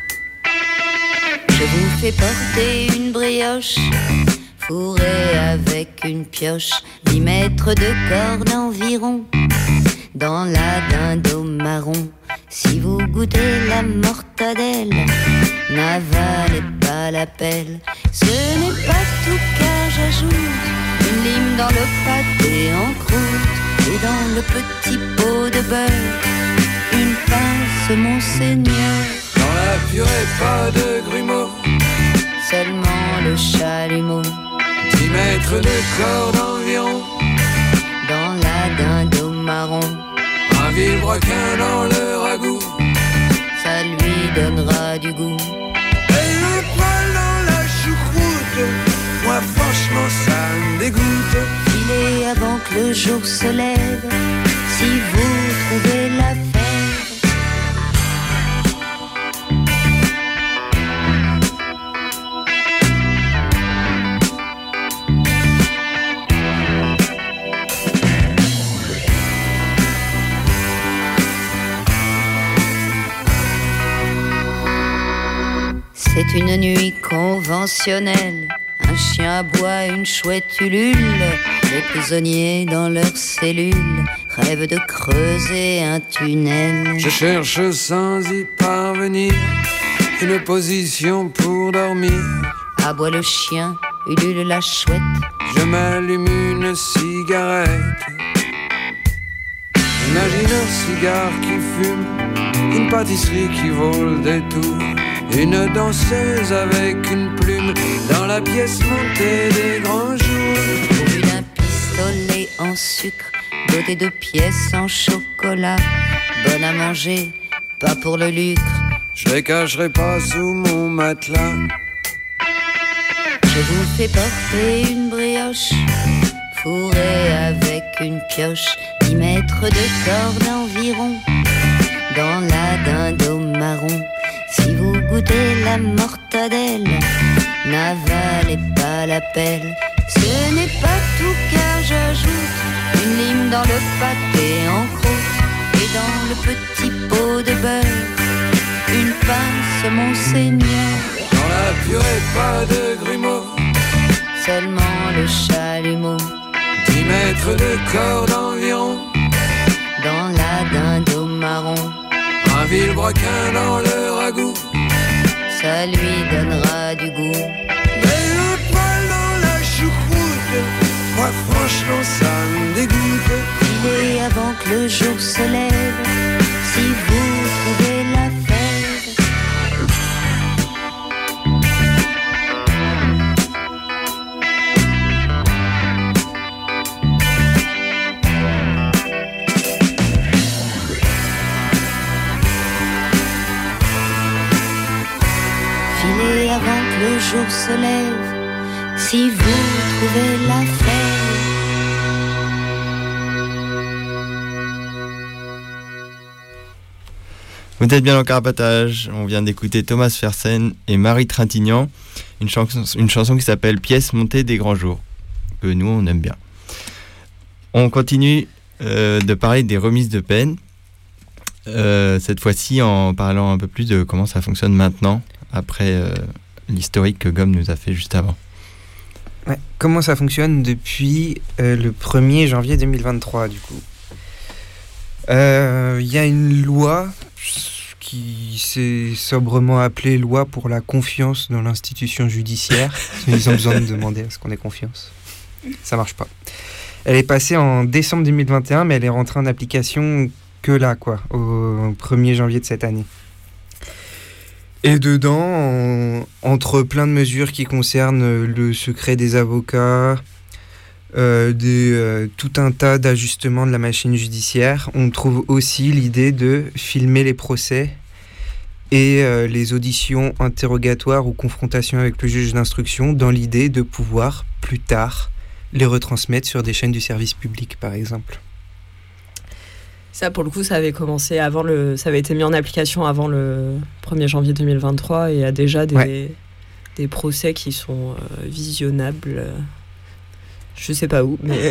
Je vous fais porter une brioche fourrée avec une pioche, 10 mètres de corde environ, dans la dinde au marron. Si vous goûtez la mortadelle, n'avalez pas la pelle. Ce n'est pas tout qu'à j'ajoute une lime dans le pâté en croûte, et dans le petit pot de beurre, une pince Monseigneur. Dans la purée pas de grumeaux, seulement le chalumeau. 10 mètres de corde environ, dans la dinde au marron. Un vilebrequin dans le ragoût, lui donnera du goût. Et le poil dans la choucroute, moi franchement ça me dégoûte. Filez avant que le jour se lève, si vous trouvez la fève. C'est une nuit conventionnelle, un chien aboie, une chouette ulule. Les prisonniers dans leurs cellules rêvent de creuser un tunnel. Je cherche sans y parvenir une position pour dormir. Aboie le chien, ulule la chouette. Je m'allume une cigarette. Imagine un cigare qui fume, une pâtisserie qui vole des tours, une danseuse avec une plume dans la pièce montée des grands jours. Pourvu d'un pistolet en sucre, doté de pièces en chocolat, bonne à manger, pas pour le lucre. Je les cacherai pas sous mon matelas. Je vous fais porter une brioche, fourrée avec une pioche, 10 mètres de corde environ, dans la dinde au marron. Si vous goûtez la mortadelle, n'avalez pas la pelle. Ce n'est pas tout car j'ajoute une lime dans le pâté en croûte et dans le petit pot de beurre, une pince Monseigneur. Dans la purée pas de grumeaux, seulement le chalumeau. 10 mètres de corde environ, dans la dinde au marron. Un vilebrequin dans le ragoût, ça lui donnera du goût. Mais le poil dans la choucroute, moi franchement ça me dégoûte. Filez avant que le jour se lève, si vous trouvez la fève. Filez avant que le jour se lève, si vous trouvez la fève. Vous êtes bien en Carapatage, on vient d'écouter Thomas Fersen et Marie Trintignant, une chanson qui s'appelle Pièce montée des grands jours, que nous on aime bien. On continue de parler des remises de peine, cette fois-ci en parlant un peu plus de comment ça fonctionne maintenant, après l'historique que Gomme nous a fait juste avant. Ouais, comment ça fonctionne depuis le 1er janvier 2023 du coup. Il y a une loi qui s'est sobrement appelée loi pour la confiance dans l'institution judiciaire. Ils ont besoin de demander à ce qu'on ait confiance. Ça marche pas. Elle est passée en décembre 2021, mais elle est rentrée en application que là, quoi, au 1er janvier de cette année. Et dedans, entre plein de mesures qui concernent le secret des avocats, tout un tas d'ajustements de la machine judiciaire, on trouve aussi l'idée de filmer les procès et les auditions interrogatoires ou confrontations avec le juge d'instruction dans l'idée de pouvoir, plus tard, les retransmettre sur des chaînes du service public, par exemple. Ça, pour le coup, ça avait commencé ça avait été mis en application avant le 1er janvier 2023 et il y a déjà des procès qui sont visionnables. Je sais pas où, mais...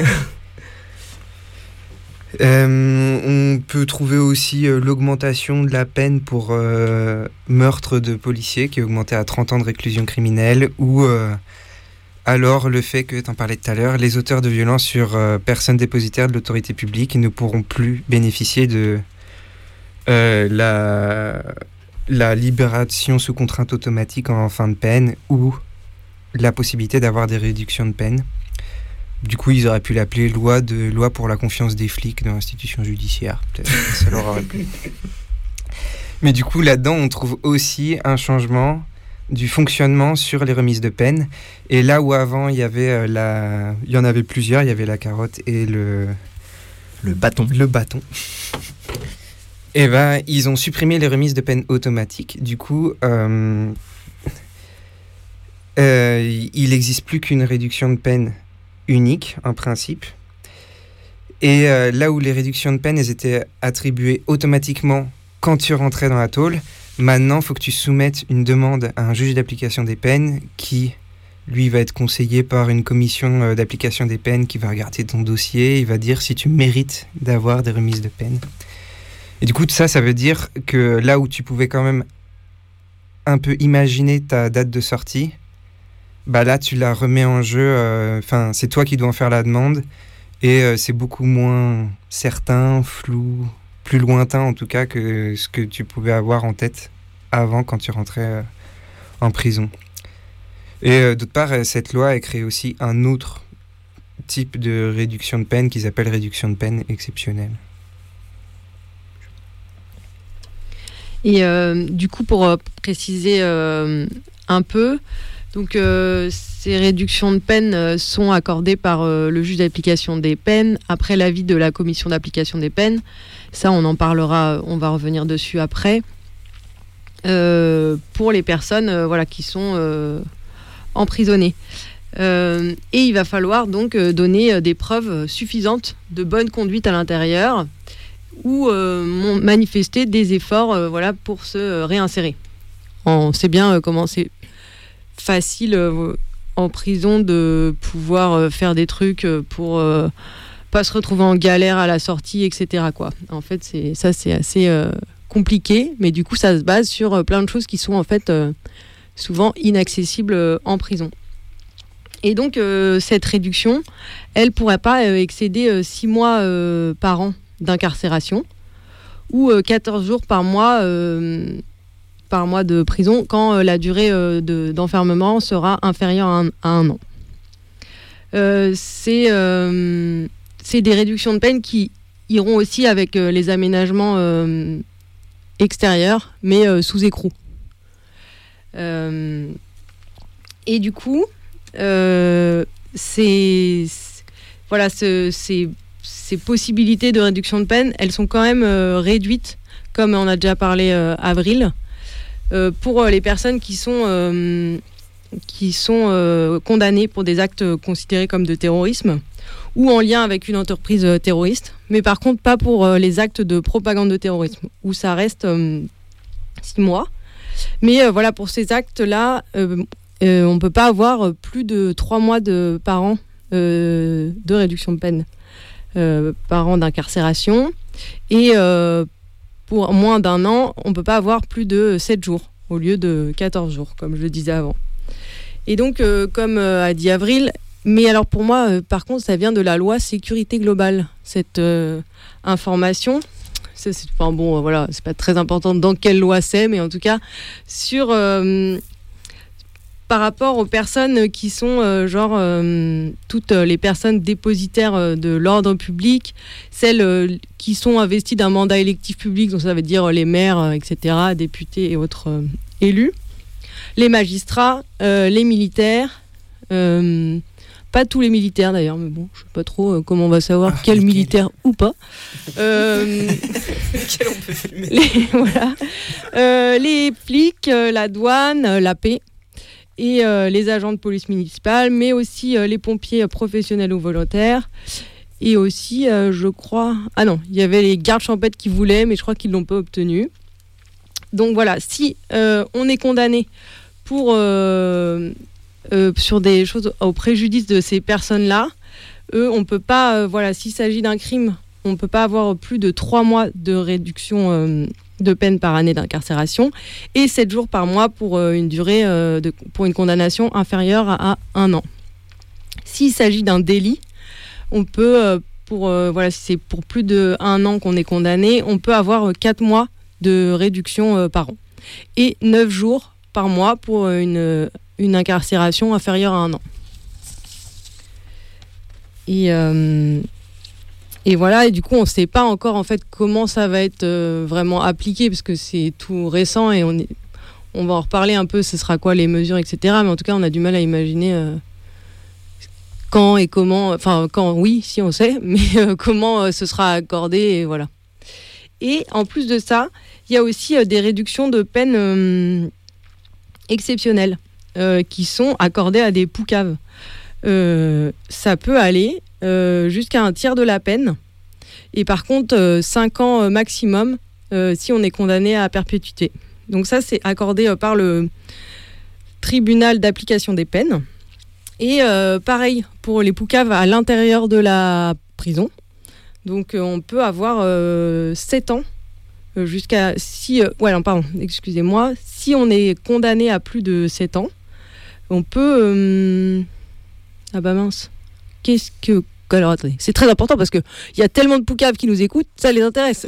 on peut trouver aussi l'augmentation de la peine pour meurtre de policiers qui est augmentée à 30 ans de réclusion criminelle ou alors le fait que, t'en parlais tout à l'heure, les auteurs de violences sur personnes dépositaires de l'autorité publique ne pourront plus bénéficier de la libération sous contrainte automatique en fin de peine ou la possibilité d'avoir des réductions de peine. Du coup, ils auraient pu l'appeler loi pour la confiance des flics dans l'institution judiciaire. Peut-être que ça leur aurait plu. Mais du coup, là-dedans, on trouve aussi un changement du fonctionnement sur les remises de peine. Et là où avant, il y en avait plusieurs, il y avait la carotte et le bâton. Eh ben, ils ont supprimé les remises de peine automatiques. Du coup, il n'existe plus qu'une réduction de peine unique, en principe. Et là où les réductions de peine elles étaient attribuées automatiquement quand tu rentrais dans la tôle, maintenant, il faut que tu soumettes une demande à un juge d'application des peines qui, lui, va être conseillé par une commission d'application des peines qui va regarder ton dossier. Il va dire si tu mérites d'avoir des remises de peine. Et du coup, ça veut dire que là où tu pouvais quand même un peu imaginer ta date de sortie, bah là, tu la remets en jeu. C'est toi qui dois en faire la demande. Et c'est beaucoup moins certain, flou, plus lointain en tout cas que ce que tu pouvais avoir en tête avant quand tu rentrais en prison. Et d'autre part, cette loi a créé aussi un autre type de réduction de peine qu'ils appellent réduction de peine exceptionnelle. Et du coup, pour préciser un peu, donc ces réductions de peine sont accordées par le juge d'application des peines après l'avis de la commission d'application des peines. Ça, on en parlera, on va revenir dessus après. Pour les personnes qui sont emprisonnées. Et il va falloir donc donner des preuves suffisantes de bonne conduite à l'intérieur ou manifester des efforts pour se réinsérer. On sait bien comment c'est facile en prison de pouvoir faire des trucs pour pas se retrouver en galère à la sortie, etc. quoi. En fait, c'est assez compliqué, mais du coup, ça se base sur plein de choses qui sont en fait souvent inaccessibles en prison. Et donc, cette réduction, elle pourrait pas excéder 6 mois par an d'incarcération ou 14 jours par mois de prison quand la durée d'enfermement sera inférieure à un an. C'est des réductions de peine qui iront aussi avec les aménagements extérieurs, mais sous écrou. Et du coup, ces possibilités de réduction de peine, elles sont quand même réduites, comme on a déjà parlé Avril, pour les personnes qui sont condamnées pour des actes considérés comme de terrorisme ou en lien avec une entreprise terroriste, mais par contre pas pour les actes de propagande de terrorisme, où ça reste 6 mois. Mais pour ces actes-là, on ne peut pas avoir plus de 3 mois par an de réduction de peine par an d'incarcération. Et pour moins d'1 an, on ne peut pas avoir plus de 7 jours au lieu de 14 jours, comme je le disais avant. Et donc, comme a dit Avril, mais alors pour moi, par contre, ça vient de la loi sécurité globale, cette information. C'est pas très important dans quelle loi c'est, mais en tout cas, sur... par rapport aux personnes qui sont toutes les personnes dépositaires de l'ordre public, celles qui sont investies d'un mandat électif public, donc ça veut dire les maires, etc., députés et autres élus, les magistrats, les militaires, pas tous les militaires d'ailleurs, mais bon, je sais pas trop comment on va savoir quel militaire ou pas. Lequel on peut filmer. Les flics, la douane, la paix. Et les agents de police municipale, mais aussi les pompiers professionnels ou volontaires. Et aussi, je crois... Ah non, il y avait les gardes champêtres qui voulaient, mais je crois qu'ils ne l'ont pas obtenu. Donc voilà, si on est condamné pour, sur des choses au préjudice de ces personnes-là, on ne peut pas... s'il s'agit d'un crime, on ne peut pas avoir plus de 3 mois de réduction de peine par année d'incarcération et 7 jours par mois pour une durée pour une condamnation inférieure à 1 an. S'il s'agit d'un délit, on peut, si c'est pour plus de 1 an qu'on est condamné, on peut avoir 4 mois de réduction par an et 9 jours par mois pour une incarcération inférieure à 1 an. Et voilà, et du coup, on ne sait pas encore en fait comment ça va être vraiment appliqué, parce que c'est tout récent et on va en reparler un peu, ce sera quoi les mesures, etc. Mais en tout cas, on a du mal à imaginer quand et comment, enfin quand, oui, si on sait, mais comment ce sera accordé, et voilà. Et en plus de ça, il y a aussi des réductions de peine exceptionnelles qui sont accordées à des poucaves. Ça peut aller jusqu'à un tiers de la peine. Et par contre, 5 ans maximum si on est condamné à perpétuité. Donc ça, c'est accordé par le tribunal d'application des peines. Et pareil pour les poucaves à l'intérieur de la prison. Donc on peut avoir 7 ans jusqu'à... Si on est condamné à plus de 7 ans, on peut... Ah bah mince. Qu'est-ce que... Alors attendez, c'est très important parce qu'il y a tellement de poucaves qui nous écoutent, ça les intéresse.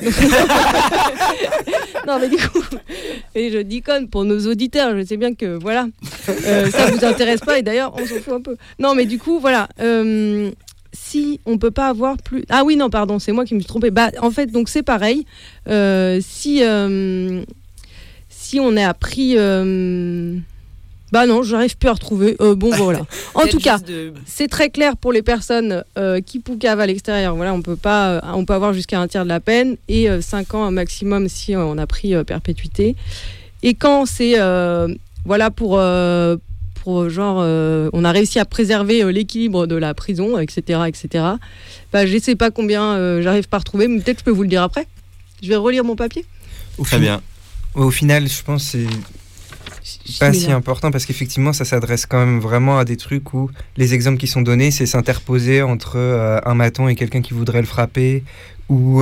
Non mais du coup, et je déconne pour nos auditeurs, je sais bien que voilà, ça vous intéresse pas et d'ailleurs on s'en fout un peu. Non mais du coup voilà, si on peut pas avoir plus... Ah oui non pardon, c'est moi qui me suis trompée. Bah en fait donc c'est pareil, si on est à prix... Bah non, j'arrive plus à retrouver. Bon, voilà. En tout cas, c'est très clair pour les personnes qui poucavent à l'extérieur. Voilà, on peut avoir jusqu'à un tiers de la peine et 5 ans maximum si on a pris perpétuité. Et quand c'est pour genre on a réussi à préserver l'équilibre de la prison, etc., etc. Bah je sais pas combien j'arrive pas à retrouver, mais peut-être je peux vous le dire après. Je vais relire mon papier. Très bien. Au final, je pense que c'est pas si important parce qu'effectivement ça s'adresse quand même vraiment à des trucs où les exemples qui sont donnés c'est s'interposer entre un maton et quelqu'un qui voudrait le frapper ou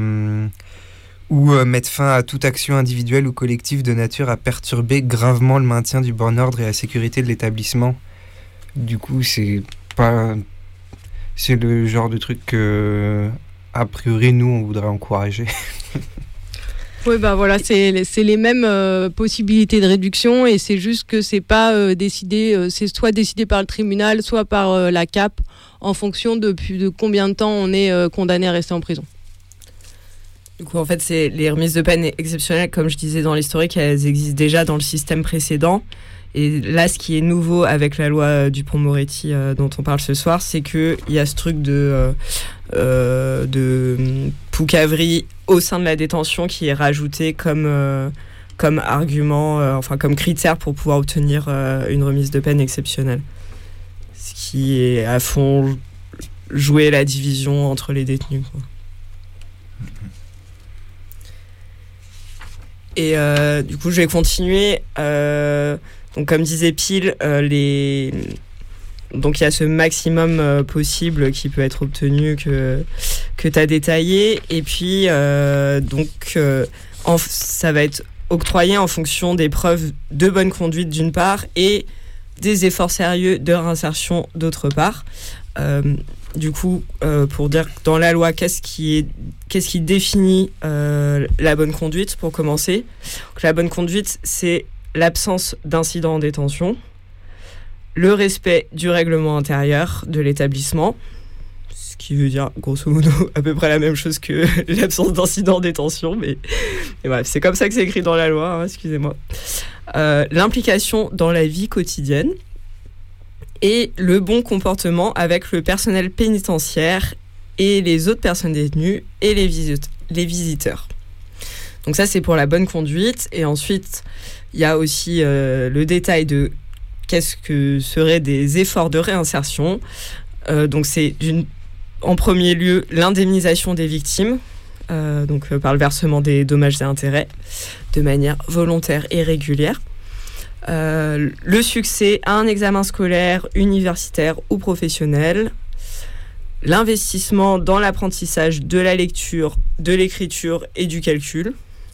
mettre fin à toute action individuelle ou collective de nature à perturber gravement le maintien du bon ordre et la sécurité de l'établissement. Du coup c'est le genre de truc que a priori nous on voudrait encourager. Oui, bah voilà, c'est les mêmes possibilités de réduction et c'est juste que c'est pas décidé, c'est soit décidé par le tribunal, soit par la CAP en fonction de combien de temps on est condamné à rester en prison. Du coup, en fait, c'est les remises de peine exceptionnelles, comme je disais dans l'historique, elles existent déjà dans le système précédent. Et là, ce qui est nouveau avec la loi Dupond-Moretti dont on parle ce soir, c'est qu'il y a ce truc de poucaverie au sein de la détention qui est rajouté comme argument, comme critère pour pouvoir obtenir une remise de peine exceptionnelle. Ce qui est à fond jouer la division entre les détenus, quoi. Et du coup, je vais continuer. Donc, comme disait Pile, donc il y a ce maximum possible qui peut être obtenu que tu as détaillé. Et puis, ça va être octroyé en fonction des preuves de bonne conduite d'une part et des efforts sérieux de réinsertion d'autre part. Du coup, pour dire dans la loi, qu'est-ce qui définit la bonne conduite, pour commencer. Donc, la bonne conduite, c'est l'absence d'incident en détention, le respect du règlement intérieur de l'établissement, ce qui veut dire, grosso modo, à peu près la même chose que l'absence d'incident en détention, mais bref, c'est comme ça que c'est écrit dans la loi, hein, excusez-moi. L'implication dans la vie quotidienne, et le bon comportement avec le personnel pénitentiaire et les autres personnes détenues et les visiteurs. Donc ça, c'est pour la bonne conduite. Et ensuite, il y a aussi le détail de qu'est-ce que seraient des efforts de réinsertion. Donc c'est en premier lieu l'indemnisation des victimes, par le versement des dommages et intérêts de manière volontaire et régulière. Le succès à un examen scolaire, universitaire ou professionnel, l'investissement dans l'apprentissage de la lecture, de l'écriture et du calcul,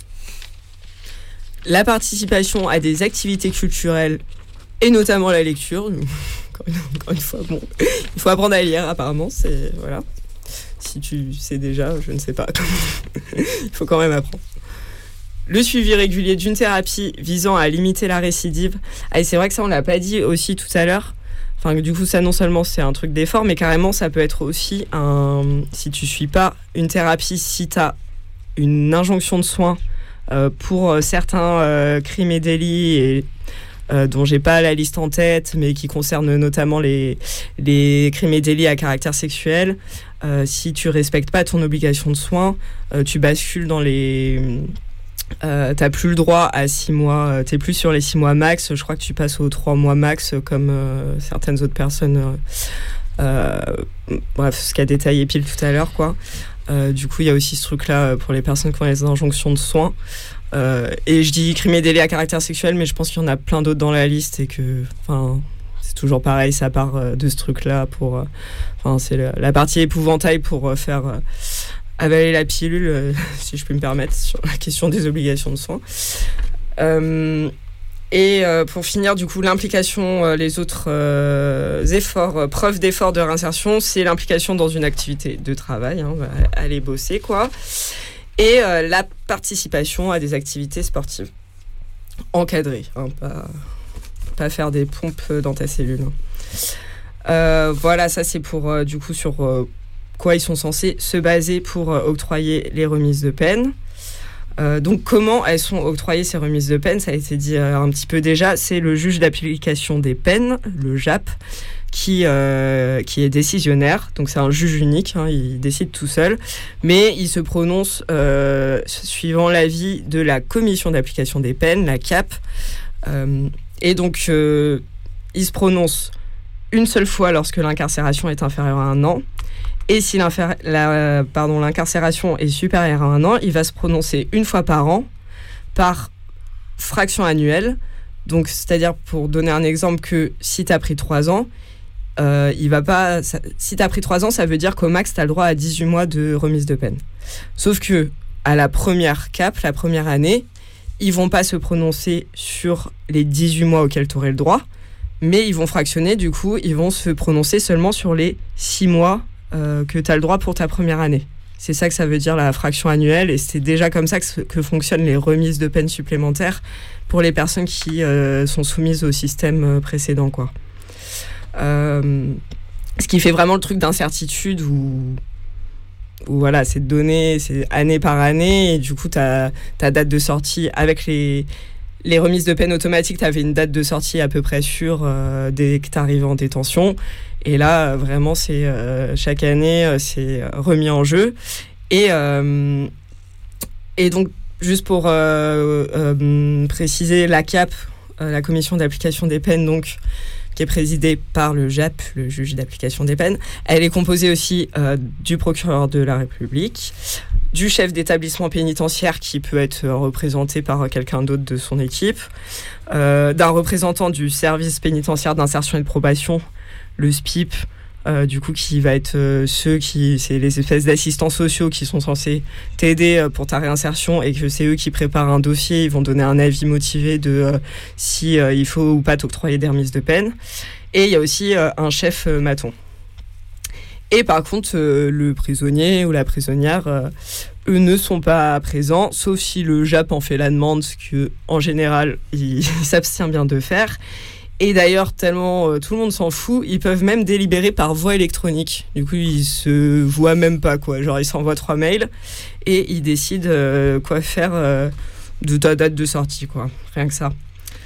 la participation à des activités culturelles et notamment la lecture. Encore une fois, bon, il faut apprendre à lire apparemment, c'est voilà. Si tu sais déjà, je ne sais pas. Il faut quand même apprendre. Le suivi régulier d'une thérapie visant à limiter la récidive. Et c'est vrai que ça, on l'a pas dit aussi tout à l'heure. Enfin, du coup, ça, non seulement c'est un truc d'effort, mais carrément, ça peut être aussi si tu suis pas une thérapie, si tu as une injonction de soins pour certains crimes et délits, et dont j'ai pas la liste en tête, mais qui concernent notamment les crimes et délits à caractère sexuel. Si tu respectes pas ton obligation de soins, tu bascules dans les... t'as plus le droit à 6 mois, t'es plus sur les 6 mois max, je crois que tu passes aux 3 mois max comme certaines autres personnes, bref, ce qu'a détaillé Pile tout à l'heure, quoi. Du coup, il y a aussi ce truc-là pour les personnes qui ont les injonctions de soins. Et je dis crime et délit à caractère sexuel, mais je pense qu'il y en a plein d'autres dans la liste et que, c'est toujours pareil, ça part de ce truc-là pour... c'est la partie épouvantail pour faire... avaler la pilule, si je puis me permettre, sur la question des obligations de soins. Et pour finir, du coup, l'implication, les autres efforts, preuves d'efforts de réinsertion, c'est l'implication dans une activité de travail, aller bosser, quoi. Et la participation à des activités sportives encadrées, pas faire des pompes dans ta cellule. Voilà, ça c'est pour, du coup, sur... quoi ils sont censés se baser pour octroyer les remises de peine. Donc comment elles sont octroyées ces remises de peine, ça a été dit un petit peu déjà, c'est le juge d'application des peines, le JAP, qui est décisionnaire. Donc c'est un juge unique, il décide tout seul, mais il se prononce suivant l'avis de la commission d'application des peines, la CAP. Et donc il se prononce une seule fois lorsque l'incarcération est inférieure à 1 an. Et si l'incarcération est supérieure à 1 an, il va se prononcer une fois par an, par fraction annuelle. Donc, c'est-à-dire, pour donner un exemple, que si tu as pris 3 ans, si tu as pris 3 ans, ça veut dire qu'au max, tu as le droit à 18 mois de remise de peine. Sauf que à la première CAP, la première année, ils vont pas se prononcer sur les 18 mois auxquels tu aurais le droit, mais ils vont fractionner, du coup, ils vont se prononcer seulement sur les 6 mois que tu as le droit pour ta première année. C'est ça que ça veut dire la fraction annuelle, et c'est déjà comme ça que fonctionnent les remises de peine supplémentaires pour les personnes qui sont soumises au système précédent, quoi. Ce qui fait vraiment le truc d'incertitude où voilà, c'est donné, c'est année par année, et du coup ta date de sortie avec les remises de peine automatiques, tu avais une date de sortie à peu près sûre dès que tu arrives en détention. Et là, vraiment, c'est chaque année, c'est remis en jeu. Et donc, juste pour préciser, la CAP, la commission d'application des peines, donc, qui est présidée par le JAP, le juge d'application des peines, elle est composée aussi du procureur de la République, du chef d'établissement pénitentiaire qui peut être représenté par quelqu'un d'autre de son équipe, d'un représentant du service pénitentiaire d'insertion et de probation, le SPIP, du coup, qui va être c'est les espèces d'assistants sociaux qui sont censés t'aider pour ta réinsertion, et que c'est eux qui préparent un dossier, ils vont donner un avis motivé de si il faut ou pas t'octroyer des remises de peine. Et il y a aussi un chef maton. Et par contre, le prisonnier ou la prisonnière, eux ne sont pas présents, sauf si le JAP en fait la demande, ce que en général, il s'abstient bien de faire. Et d'ailleurs, tellement tout le monde s'en fout, ils peuvent même délibérer par voie électronique. Du coup, ils se voient même pas, quoi. Genre, ils s'envoient 3 mails et ils décident quoi faire de ta date de sortie, quoi. Rien que ça.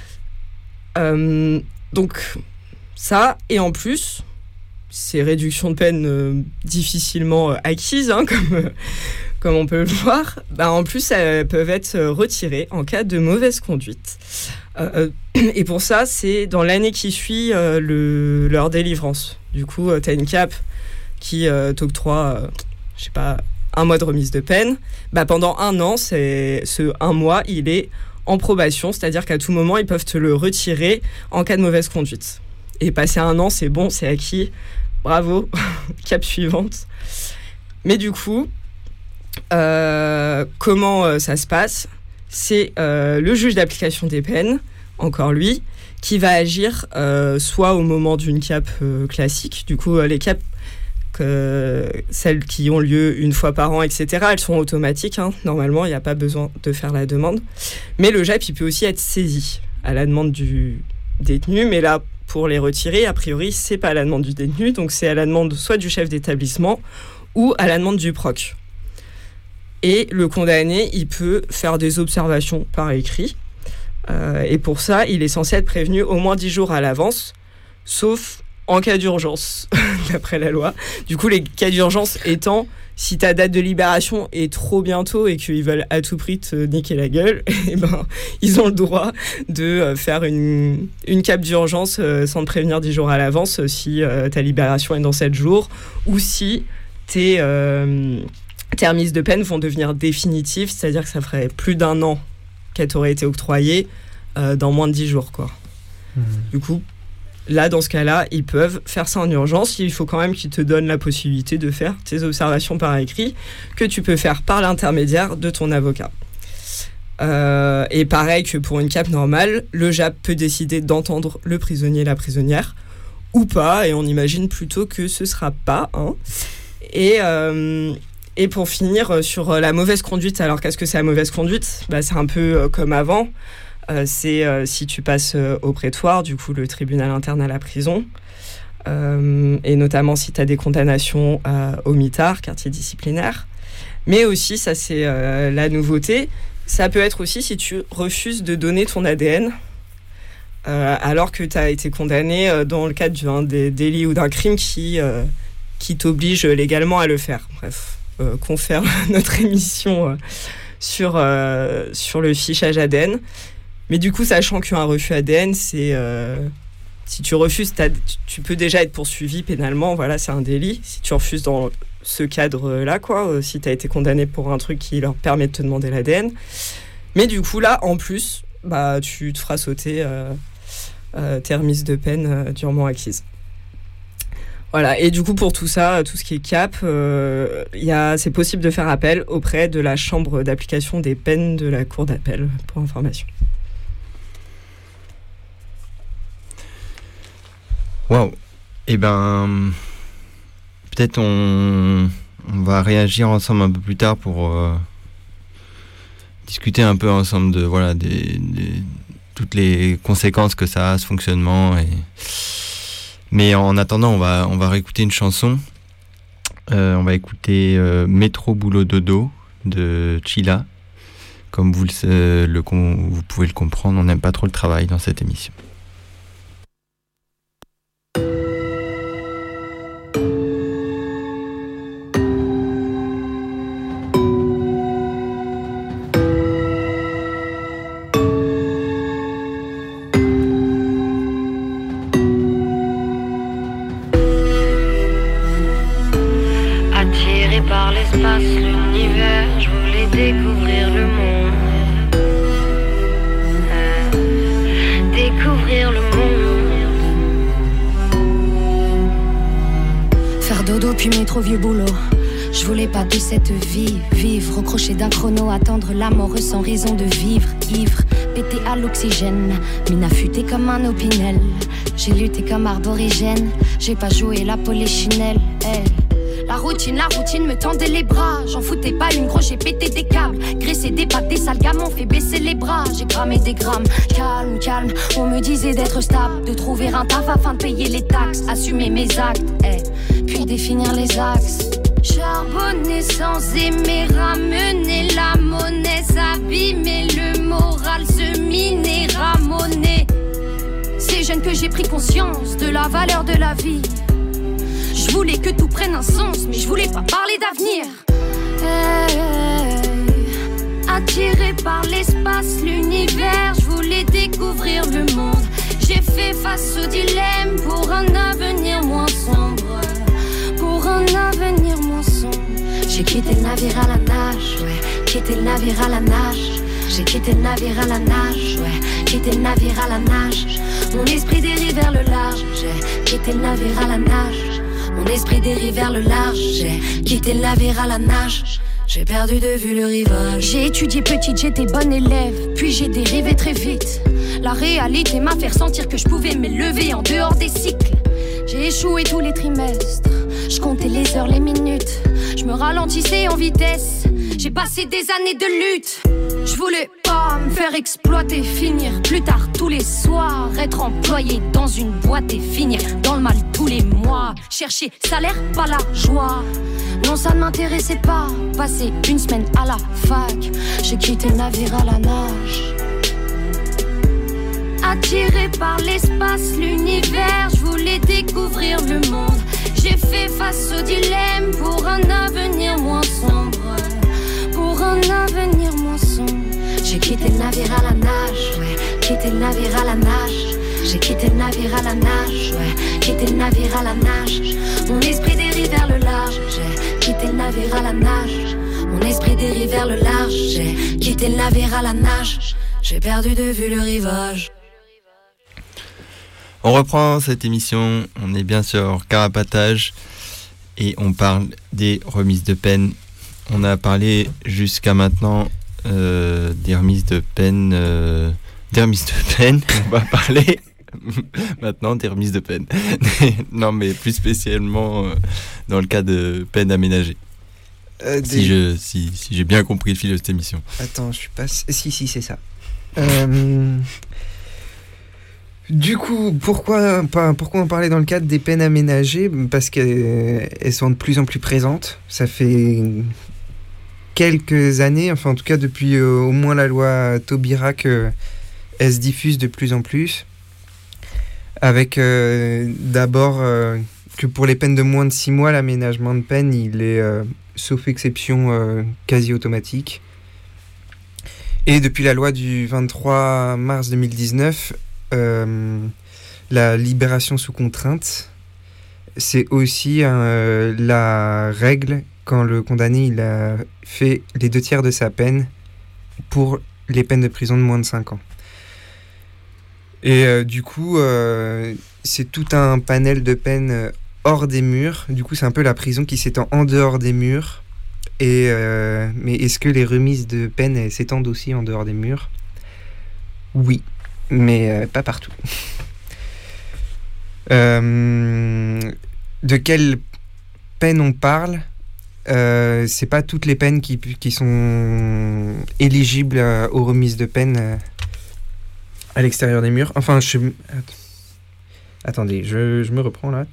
Donc, ça, et en plus, ces réductions de peine difficilement acquises, comme on peut le voir, en plus, elles peuvent être retirées en cas de mauvaise conduite. Et pour ça, c'est dans l'année qui suit leur délivrance. Du coup, tu as une CAP qui t'octroie, 1 mois de remise de peine. Pendant 1 an, ce 1 mois, il est en probation, c'est-à-dire qu'à tout moment, ils peuvent te le retirer en cas de mauvaise conduite. Et passer 1 an, c'est bon, c'est acquis. Bravo, CAP suivante. Mais du coup, comment ça se passe ? C'est le juge d'application des peines, encore lui, qui va agir soit au moment d'une CAP classique. Du coup, les CAP, celles qui ont lieu une fois par an, etc., elles sont automatiques. Normalement, il n'y a pas besoin de faire la demande. Mais le JAP, il peut aussi être saisi à la demande du détenu. Mais là, pour les retirer, a priori, c'est pas à la demande du détenu. Donc, c'est à la demande soit du chef d'établissement ou à la demande du proc. Et le condamné, il peut faire des observations par écrit. Et pour ça, il est censé être prévenu au moins 10 jours à l'avance, sauf en cas d'urgence, d'après la loi. Du coup, les cas d'urgence étant, si ta date de libération est trop bientôt et qu'ils veulent à tout prix te niquer la gueule, et ben, ils ont le droit de faire une cape d'urgence sans te prévenir 10 jours à l'avance si ta libération est dans 7 jours ou si tes remises de peine vont devenir définitives, c'est-à-dire que ça ferait plus d'1 an qu'elle t'aurait été octroyée dans moins de 10 jours, quoi. Du coup, là, dans ce cas-là, ils peuvent faire ça en urgence. Il faut quand même qu'ils te donnent la possibilité de faire tes observations par écrit, que tu peux faire par l'intermédiaire de ton avocat. Et pareil que pour une cape normale, le JAP peut décider d'entendre le prisonnier et la prisonnière, ou pas, et on imagine plutôt que ce sera pas. Hein. Et pour finir, sur la mauvaise conduite, alors qu'est-ce que c'est la mauvaise conduite ? C'est un peu comme avant. C'est si tu passes au prétoire, du coup le tribunal interne à la prison, et notamment si tu as des condamnations au mitard, quartier disciplinaire. Mais aussi, ça c'est la nouveauté, ça peut être aussi si tu refuses de donner ton ADN alors que tu as été condamné dans le cadre d'un délit ou d'un crime qui t'oblige légalement à le faire. Bref, confère notre émission sur le fichage ADN. Mais du coup, sachant qu'un refus ADN, c'est si tu refuses, tu peux déjà être poursuivi pénalement. Voilà, c'est un délit. Si tu refuses dans ce cadre-là, quoi, si tu as été condamné pour un truc qui leur permet de te demander l'ADN. Mais du coup, là, en plus, tu te feras sauter tes remises de peine durement acquises. Voilà. Et du coup, pour tout ça, tout ce qui est CAP, c'est possible de faire appel auprès de la chambre d'application des peines de la cour d'appel, pour information. Waouh. Eh ben, peut-être on va réagir ensemble un peu plus tard pour discuter un peu ensemble de toutes les conséquences que ça a, ce fonctionnement. Mais en attendant, on va réécouter une chanson. On va écouter Métro Boulot Dodo de Chila. Comme vous pouvez le comprendre, on n'aime pas trop le travail dans cette émission. Vieux boulot, je voulais pas de cette vie, vivre recroché d'un chrono, attendre la mort sans raison de vivre, ivre, pété à l'oxygène, mine affûtée comme un opinel, j'ai lutté comme aborigène, j'ai pas joué la polichinelle, hey. La routine me tendait les bras. J'en foutais pas une grosse, j'ai pété des câbles. Graissé des pattes, des sales gamins, fait baisser les bras. J'ai cramé des grammes, calme. On me disait d'être stable, de trouver un taf afin de payer les taxes, assumer mes actes, puis définir les axes. Charbonner sans aimer, ramener la monnaie, s'abîmer le moral, se miner, ramonner. C'est jeune que j'ai pris conscience de la valeur de la vie. Je voulais que tout prenne un sens, mais je voulais pas parler d'avenir. Attiré par l'espace, l'univers, je voulais découvrir le monde. J'ai fait face au dilemme pour un avenir moins sombre. Pour un avenir moins sombre. J'ai quitté le navire à la nage, ouais. Quitté le navire à la nage. J'ai quitté le navire à la nage, ouais. Quitté le navire à la nage. Mon esprit dérive vers le large. J'ai quitté le navire à la nage. Mon esprit dérive vers le large. J'ai quitté le navire à la nage. J'ai perdu de vue le rivage. J'ai étudié petite, j'étais bonne élève. Puis j'ai dérivé très vite. La réalité m'a fait ressentir que je pouvais m'élever en dehors des cycles. J'ai échoué tous les trimestres. Je comptais les heures, les minutes. Je me ralentissais en vitesse. J'ai passé des années de lutte. Je voulais pas me faire exploiter, finir plus tard tous les soirs, être employé dans une boîte et finir dans le mal tous les mois. Chercher salaire, pas la joie. Non, ça ne m'intéressait pas. Passer une semaine à la fac. J'ai quitté le navire à la nage. Attiré par l'espace, l'univers, je voulais découvrir le monde. J'ai fait face au dilemme pour un avenir moins sombre. Pour un avenir moins sombre. J'ai quitté le navire à la nage, ouais. Quitté le navire à la nage. J'ai quitté le navire à la nage, ouais. Quitté le navire à la nage. Mon esprit dérive vers le large. J'ai quitté le navire à la nage. Mon esprit dérive vers le large. J'ai quitté le navire à la nage. J'ai perdu de vue le rivage. On reprend cette émission, on est bien sûr Carapatage et on parle des remises de peine. On a parlé jusqu'à maintenant des remises de peine. On va parler maintenant des remises de peine. Non, mais plus spécialement dans le cas de peine aménagée. Si j'ai bien compris le fil de cette émission. Attends, je suis pas... Si, c'est ça. Du coup, pourquoi en parler dans le cadre des peines aménagées ? Parce qu'elles sont de plus en plus présentes. Ça fait quelques années, enfin en tout cas depuis au moins la loi Taubira, qu'elles se diffusent de plus en plus. Avec d'abord que pour les peines de moins de 6 mois, l'aménagement de peine, il est, sauf exception, quasi automatique. Et depuis la loi du 23 mars 2019, la libération sous contrainte, c'est aussi la règle quand le condamné il a fait les 2/3 de sa peine pour les peines de prison de moins de 5 ans. Et du coup, c'est tout un panel de peines hors des murs. Du coup, c'est un peu la prison qui s'étend en dehors des murs. Et, mais est-ce que les remises de peine s'étendent aussi en dehors des murs ? Oui, mais pas partout. De quelle peine on parle ? C'est pas toutes les peines qui sont éligibles aux remises de peine à l'extérieur des murs. Enfin, attendez, je me reprends là.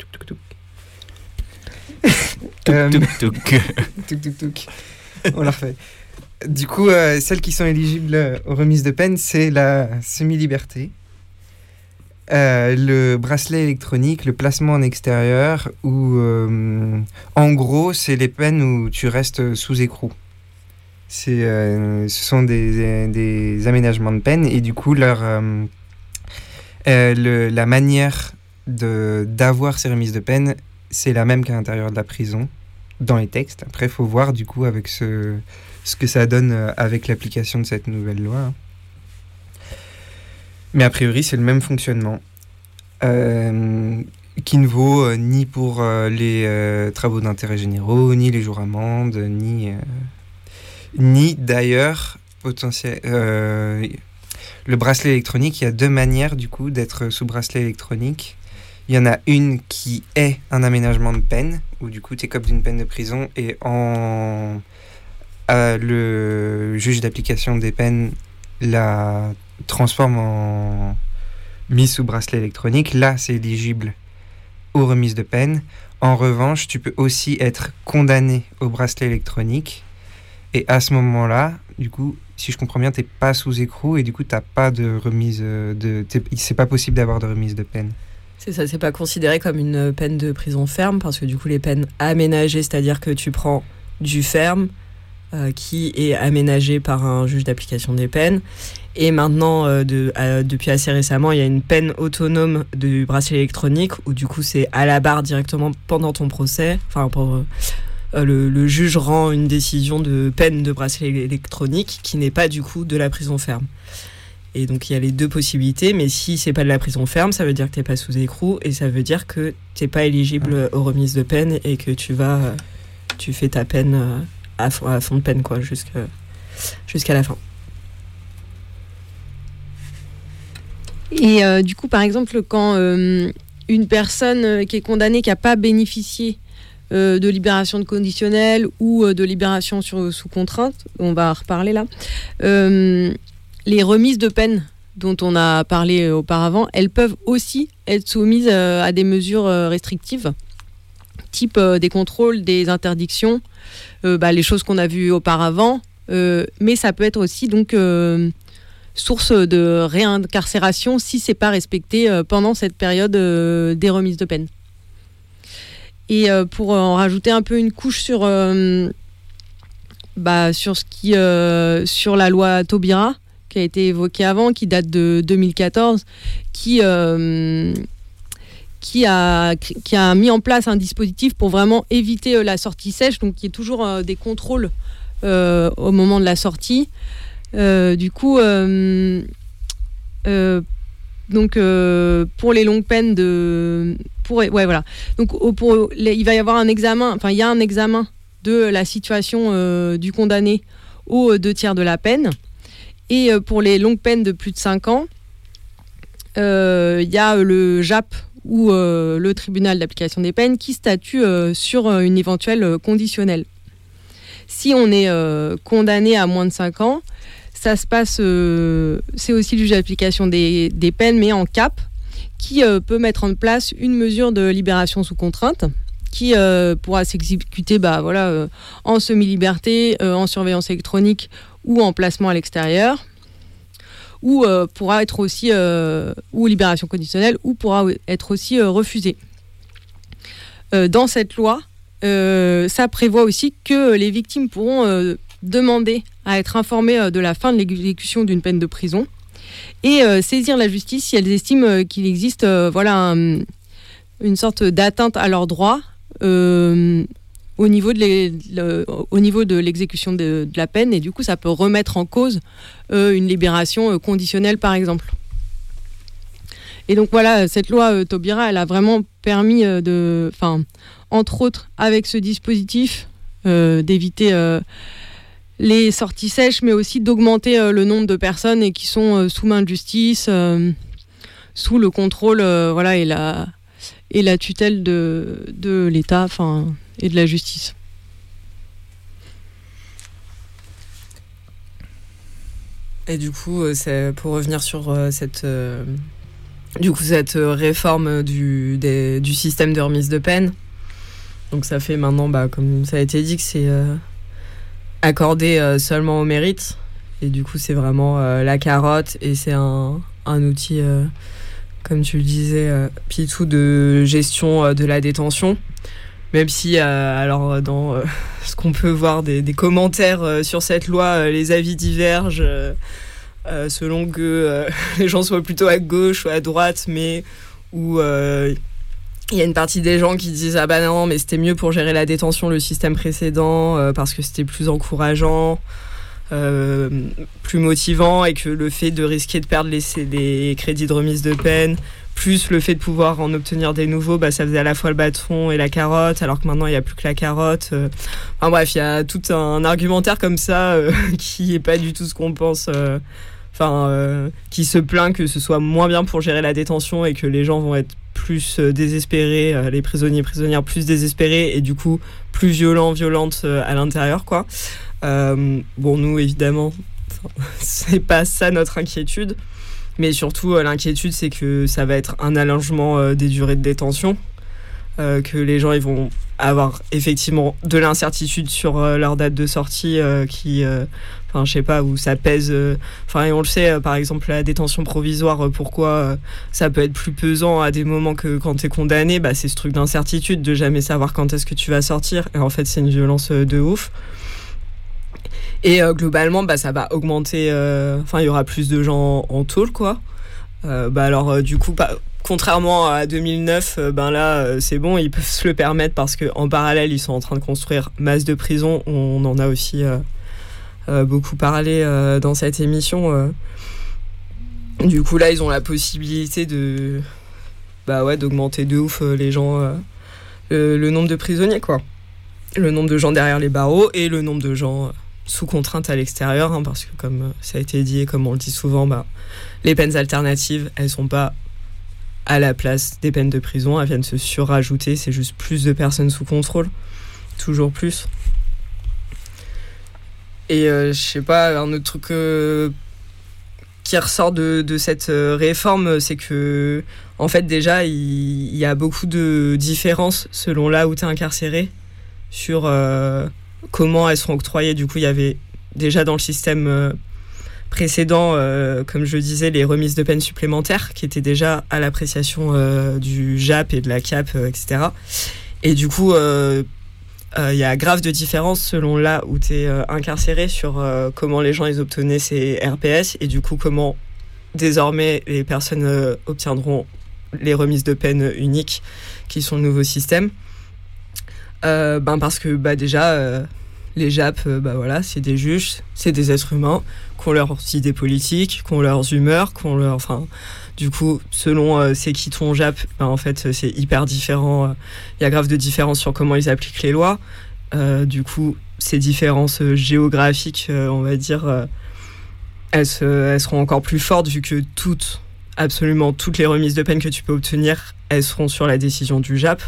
On la refait. Du coup, celles qui sont éligibles aux remises de peine, c'est la semi-liberté, le bracelet électronique, le placement en extérieur, ou en gros, c'est les peines où tu restes sous écrou. Ce sont des aménagements de peine, et du coup, la manière d'avoir ces remises de peine, c'est la même qu'à l'intérieur de la prison, dans les textes. Après, il faut voir du coup avec ce que ça donne avec l'application de cette nouvelle loi. Mais a priori, c'est le même fonctionnement, qui ne vaut ni pour les travaux d'intérêt généraux, ni les jours amendes, ni d'ailleurs le bracelet électronique. Il y a 2 manières du coup d'être sous bracelet électronique. Il y en a une qui est un aménagement de peine, où du coup tu écopes d'une peine de prison et le juge d'application des peines la transforme en mise sous bracelet électronique. Là, c'est éligible aux remises de peine. En revanche, tu peux aussi être condamné au bracelet électronique. Et à ce moment-là, du coup, si je comprends bien, t'es pas sous écrou et du coup, t'as pas de remise c'est pas possible d'avoir de remise de peine. C'est ça, c'est pas considéré comme une peine de prison ferme, parce que du coup, les peines aménagées, c'est-à-dire que tu prends du ferme qui est aménagé par un juge d'application des peines. Et maintenant, depuis assez récemment, il y a une peine autonome du bracelet électronique, où du coup, c'est à la barre directement pendant ton procès. Enfin, le juge rend une décision de peine de bracelet électronique qui n'est pas du coup de la prison ferme. Et donc il y a les 2 possibilités, mais si c'est pas de la prison ferme, ça veut dire que t'es pas sous écrou, et ça veut dire que t'es pas éligible aux remises de peine, et que tu fais ta peine à fond de peine, quoi, jusqu'à la fin. Et du coup, par exemple, quand une personne qui est condamnée, qui n'a pas bénéficié de libération conditionnelle ou de libération sous contrainte, on va en reparler là, les remises de peine dont on a parlé auparavant, elles peuvent aussi être soumises à des mesures restrictives, type des contrôles, des interdictions, les choses qu'on a vues auparavant, mais ça peut être aussi donc source de réincarcération si c'est pas respecté pendant cette période des remises de peine. Et pour en rajouter un peu une couche sur sur la loi Taubira qui a été évoquée avant, qui date de 2014, qui a mis en place un dispositif pour vraiment éviter la sortie sèche, donc il y a toujours des contrôles au moment de la sortie. Donc pour les longues peines il va y avoir un examen, il y a un examen de la situation du condamné aux 2/3 de la peine. Et pour les longues peines de plus de 5 ans, il y a le JAP ou le tribunal d'application des peines qui statue sur une éventuelle conditionnelle. Si on est condamné à moins de 5 ans, ça se passe, c'est aussi le juge d'application des peines, mais en CAP, qui peut mettre en place une mesure de libération sous contrainte, qui pourra s'exécuter en semi-liberté, en surveillance électronique ou en placement à l'extérieur, ou pourra être aussi ou libération conditionnelle, ou pourra être aussi refusée. Dans cette loi, ça prévoit aussi que les victimes pourront demander à être informées de la fin de l'exécution d'une peine de prison et saisir la justice si elles estiment qu'il existe une sorte d'atteinte à leurs droits au niveau de l'exécution de la peine, et du coup ça peut remettre en cause une libération conditionnelle par exemple. Et donc voilà, cette loi Taubira, elle a vraiment permis entre autres avec ce dispositif d'éviter les sorties sèches, mais aussi d'augmenter le nombre de personnes qui sont sous main de justice, sous le contrôle et la tutelle de l'État et de la justice. Et du coup, c'est pour revenir sur cette réforme du système de remise de peine. Donc ça fait maintenant, comme ça a été dit, que c'est accordé seulement au mérite. Et du coup, c'est vraiment la carotte, et c'est un outil, comme tu le disais, Pitou, de gestion de la détention. Même si, dans ce qu'on peut voir des commentaires sur cette loi, les avis divergent selon que les gens soient plutôt à gauche ou à droite, mais où il y a une partie des gens qui disent « Ah bah non, mais c'était mieux pour gérer la détention le système précédent parce que c'était plus encourageant, plus motivant, et que le fait de risquer de perdre les crédits de remise de peine, plus le fait de pouvoir en obtenir des nouveaux, ça faisait à la fois le bâton et la carotte, alors que maintenant il n'y a plus que la carotte. » Bref, il y a tout un argumentaire comme ça qui n'est pas du tout ce qu'on pense, qui se plaint que ce soit moins bien pour gérer la détention et que les gens vont être plus désespérés, les prisonniers prisonnières plus désespérés et du coup plus violentes à l'intérieur, quoi. Nous évidemment, c'est pas ça notre inquiétude, mais surtout l'inquiétude, c'est que ça va être un allongement des durées de détention, que les gens ils vont avoir effectivement de l'incertitude sur leur date de sortie, je sais pas, où ça pèse, et on le sait, par exemple la détention provisoire, pourquoi ça peut être plus pesant à des moments que quand t'es condamné, c'est ce truc d'incertitude, de jamais savoir quand est-ce que tu vas sortir, et en fait c'est une violence de ouf. Et globalement, ça va augmenter, il y aura plus de gens en tôle, quoi. Du coup, contrairement à 2009, là, c'est bon, ils peuvent se le permettre parce qu'en parallèle, ils sont en train de construire masse de prisons. On en a aussi beaucoup parlé dans cette émission. Du coup, là, ils ont la possibilité d'augmenter de ouf les gens, le nombre de prisonniers, quoi. Le nombre de gens derrière les barreaux et le nombre de gens sous contrainte à l'extérieur, parce que comme ça a été dit et comme on le dit souvent, les peines alternatives, elles sont pas à la place des peines de prison, elles viennent se surrajouter, c'est juste plus de personnes sous contrôle, toujours plus. Et je sais pas, un autre truc qui ressort de cette réforme, c'est que en fait déjà il y a beaucoup de différences selon là où tu es incarcéré sur comment elles seront octroyées. Du coup, il y avait déjà dans le système précédant, comme je le disais, les remises de peine supplémentaires qui étaient déjà à l'appréciation du JAP et de la CAP, etc. Et du coup, il y a grave de différence selon là où tu es incarcéré sur comment les gens ils obtenaient ces RPS et du coup comment désormais les personnes obtiendront les remises de peine uniques qui sont le nouveau système. Parce que déjà les JAP voilà, c'est des juges, c'est des êtres humains qui ont leurs idées politiques, qui ont leurs humeurs, qui ont leur du coup selon c'est qui ton JAP, en fait c'est hyper différent, il y a grave de différences sur comment ils appliquent les lois. Du coup ces différences géographiques on va dire elles seront encore plus fortes vu que absolument toutes les remises de peine que tu peux obtenir elles seront sur la décision du JAP.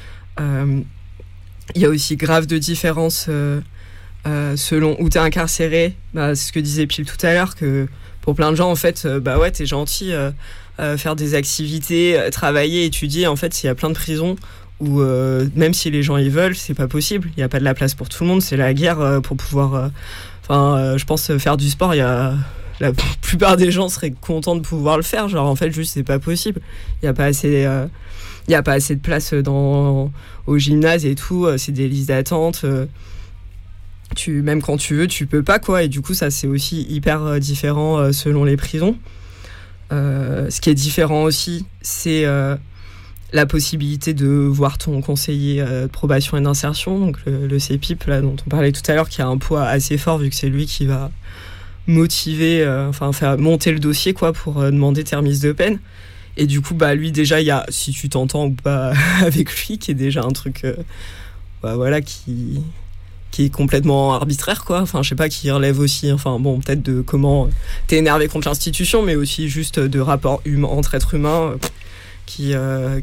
Il y a aussi grave de différences selon où t'es incarcéré. C'est ce que disait Pile tout à l'heure, que pour plein de gens, en fait, ouais, t'es gentil, faire des activités, travailler, étudier. En fait, il y a plein de prisons où, même si les gens y veulent, c'est pas possible. Il n'y a pas de la place pour tout le monde. C'est la guerre pour pouvoir... je pense, faire du sport, la plupart des gens seraient contents de pouvoir le faire. Genre, en fait, juste, c'est pas possible. Il n'y a pas assez... Il n'y a pas assez de place au gymnase et tout, c'est des listes d'attente. Même quand tu veux, tu peux pas, quoi. Et du coup, ça, c'est aussi hyper différent selon les prisons. Ce qui est différent aussi, c'est la possibilité de voir ton conseiller de probation et d'insertion, donc le CPIP, là, dont on parlait tout à l'heure, qui a un poids assez fort, vu que c'est lui qui va motiver, faire monter le dossier, quoi, pour demander tes remises de peine. Et du coup, lui, déjà, il y a, si tu t'entends ou pas avec lui, qui est déjà un truc voilà, qui est complètement arbitraire, quoi. Je sais pas, qui relève aussi, peut-être de comment t'es énervé contre l'institution, mais aussi juste de rapports entre êtres humains qui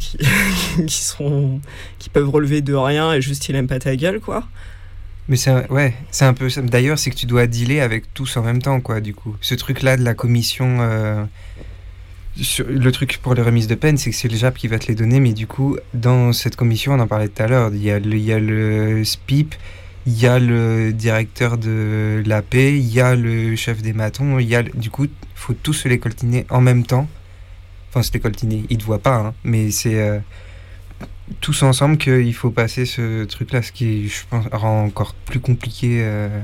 peuvent relever de rien et juste il aime pas ta gueule, quoi. Mais c'est un peu ça. D'ailleurs, c'est que tu dois dealer avec tous en même temps, quoi, du coup. Ce truc-là de la commission... le truc pour les remises de peine, c'est que c'est le JAP qui va te les donner, mais du coup, dans cette commission, on en parlait tout à l'heure, il y a le SPIP, il y a le directeur de l'AP, il y a le chef des matons, du coup, il faut tous se les coltiner en même temps. Enfin, se les coltiner, ils ne te voient pas, hein, mais c'est tous ensemble qu'il faut passer ce truc-là, ce qui, je pense, rend encore plus compliqué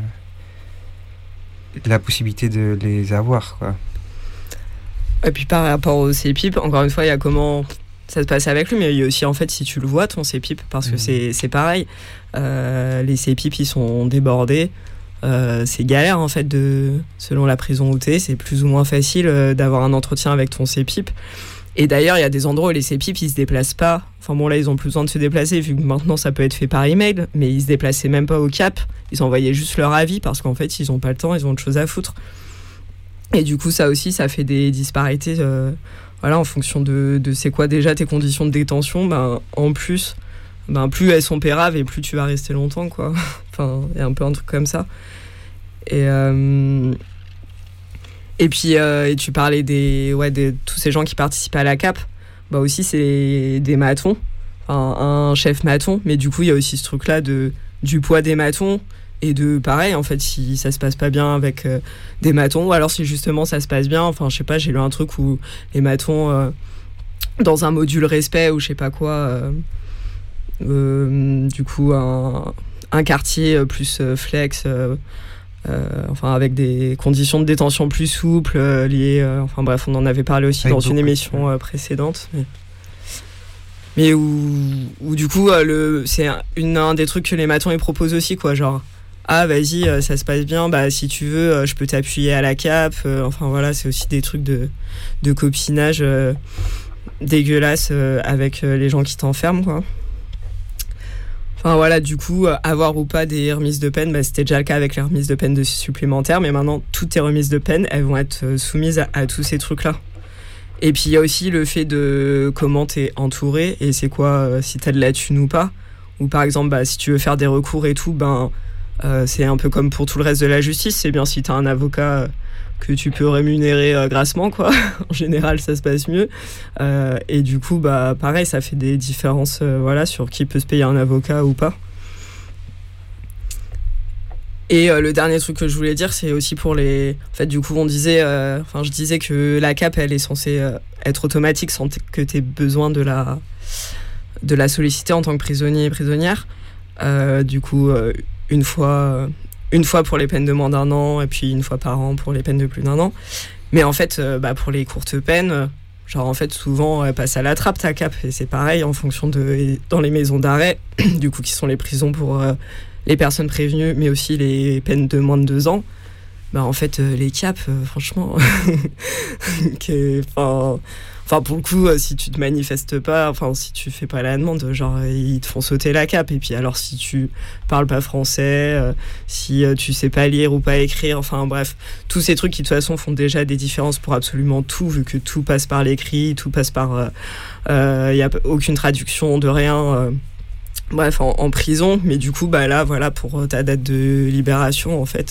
la possibilité de les avoir, quoi. Et puis par rapport au CPIP, encore une fois, il y a comment ça se passe avec lui, mais il y a aussi, en fait, si tu le vois, ton CPIP, parce que c'est pareil. Les CPIP, ils sont débordés. C'est galère, en fait, selon la prison où t'es. C'est plus ou moins facile d'avoir un entretien avec ton CPIP. Et d'ailleurs, il y a des endroits où les CPIP, ils se déplacent pas. Là, ils ont plus besoin de se déplacer, vu que maintenant, ça peut être fait par email. Mais ils se déplaçaient même pas au CAP. Ils envoyaient juste leur avis, parce qu'en fait, ils ont pas le temps, ils ont autre chose à foutre. Et du coup, ça aussi, ça fait des disparités en fonction de c'est quoi déjà tes conditions de détention. En plus, plus elles sont péraves et plus tu vas rester longtemps, quoi. Il y a un peu un truc comme ça. Et puis, et tu parlais de tous ces gens qui participent à la CAP. Aussi, c'est des matons, un chef maton. Mais du coup, il y a aussi ce truc-là du poids des matons. Et pareil, en fait, si ça se passe pas bien avec des matons, ou alors si justement ça se passe bien, je sais pas, j'ai lu un truc où les matons, dans un module respect ou je sais pas quoi, du coup, un quartier plus flex, avec des conditions de détention plus souples, liées, bref, on en avait parlé aussi dans une émission précédente. Mais où du coup, c'est un des trucs que les matons ils proposent aussi, quoi, genre... Ah, vas-y, ça se passe bien, si tu veux, je peux t'appuyer à la CAP. C'est aussi des trucs de copinage dégueulasse avec les gens qui t'enferment, quoi. Du coup, avoir ou pas des remises de peine, c'était déjà le cas avec les remises de peine supplémentaires, mais maintenant, toutes tes remises de peine, elles vont être soumises à tous ces trucs-là. Et puis, il y a aussi le fait de comment t'es entouré, et c'est quoi, si t'as de la thune ou pas. Ou par exemple, si tu veux faire des recours et tout, c'est un peu comme pour tout le reste de la justice, c'est bien si t'as un avocat que tu peux rémunérer grassement, quoi. En général, ça se passe mieux. Et du coup, pareil, ça fait des différences sur qui peut se payer un avocat ou pas. Et le dernier truc que je voulais dire, c'est aussi pour les... En fait, du coup, je disais que la CAP, elle est censée être automatique sans que tu aies besoin de la solliciter en tant que prisonnier et prisonnière. Du coup, une fois pour les peines de moins d'1 an, et puis une fois par an pour les peines de plus d'1 an. Mais en fait, pour les courtes peines, souvent, elle passe à la trappe, ta CAP. Et c'est pareil, en fonction dans les maisons d'arrêt, du coup, qui sont les prisons pour... les personnes prévenues, mais aussi les peines de moins de 2 ans, en fait, les CAP, franchement, pour le coup, si tu te manifestes pas, si tu fais pas la demande, ils te font sauter la CAP. Et puis alors, si tu parles pas français, si tu sais pas lire ou pas écrire, bref, tous ces trucs qui de toute façon font déjà des différences pour absolument tout, vu que tout passe par l'écrit, tout passe par... y a aucune traduction de rien... Bref, en prison, mais du coup, là, voilà, pour ta date de libération, en fait,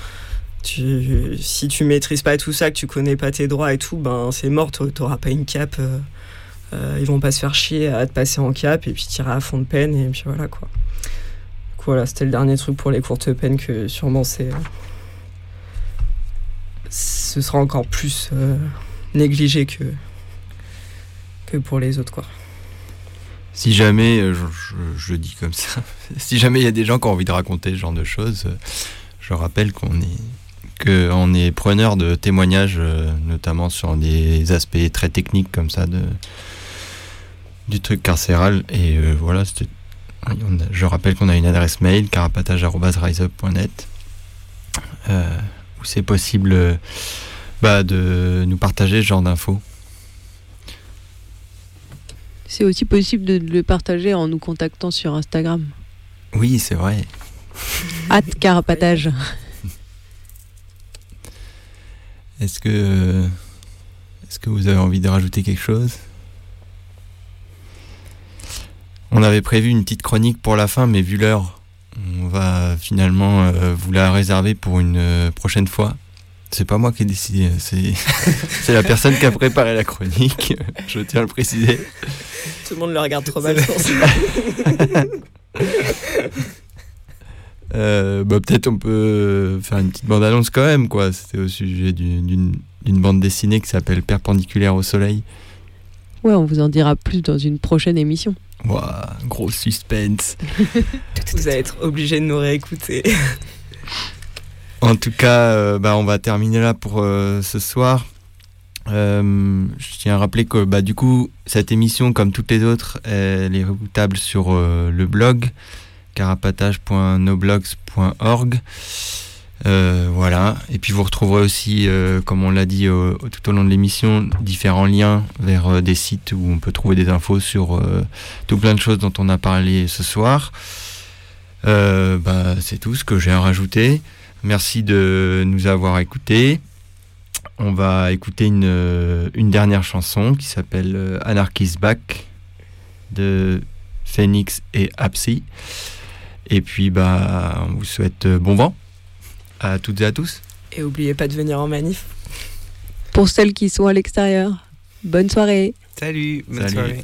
si tu maîtrises pas tout ça, que tu connais pas tes droits et tout, c'est mort, t'auras pas une CAP, ils vont pas se faire chier à te passer en CAP, et puis t'iras à fond de peine, et puis voilà, quoi. Donc voilà, c'était le dernier truc pour les courtes peines, que sûrement ce sera encore plus négligé que pour les autres, quoi. Si jamais, je dis comme ça, si jamais il y a des gens qui ont envie de raconter ce genre de choses, je rappelle qu'on est preneur de témoignages, notamment sur des aspects très techniques comme ça du truc carcéral. Et voilà, je rappelle qu'on a une adresse mail, carapatage@riseup.net, où c'est possible de nous partager ce genre d'infos. C'est aussi possible de le partager en nous contactant sur Instagram. Oui, c'est vrai. @carapatage. Est-ce que vous avez envie de rajouter quelque chose ? On avait prévu une petite chronique pour la fin, mais vu l'heure, on va finalement vous la réserver pour une prochaine fois. C'est pas moi qui ai décidé, c'est la personne qui a préparé la chronique, je tiens à le préciser. Tout le monde le regarde trop mal, je pense. Peut-être on peut faire une petite bande-annonce quand même, quoi. C'était au sujet d'une bande dessinée qui s'appelle Perpendiculaire au soleil. Ouais, on vous en dira plus dans une prochaine émission. Ouah, gros suspense. Vous allez être obligés de nous réécouter. En tout cas, on va terminer là pour ce soir. Je tiens à rappeler que du coup, cette émission, comme toutes les autres, elle est réécoutable sur le blog carapatage.noblogs.org. Voilà. Et puis vous retrouverez aussi, comme on l'a dit tout au long de l'émission, différents liens vers des sites où on peut trouver des infos sur tout plein de choses dont on a parlé ce soir. C'est tout ce que j'ai à rajouter. Merci de nous avoir écoutés. On va écouter une dernière chanson qui s'appelle Anarchy's Back de Phoenix et Apsy. Et puis on vous souhaite bon vent à toutes et à tous. Et n'oubliez pas de venir en manif. Pour celles qui sont à l'extérieur, bonne soirée. Salut, bonne soirée.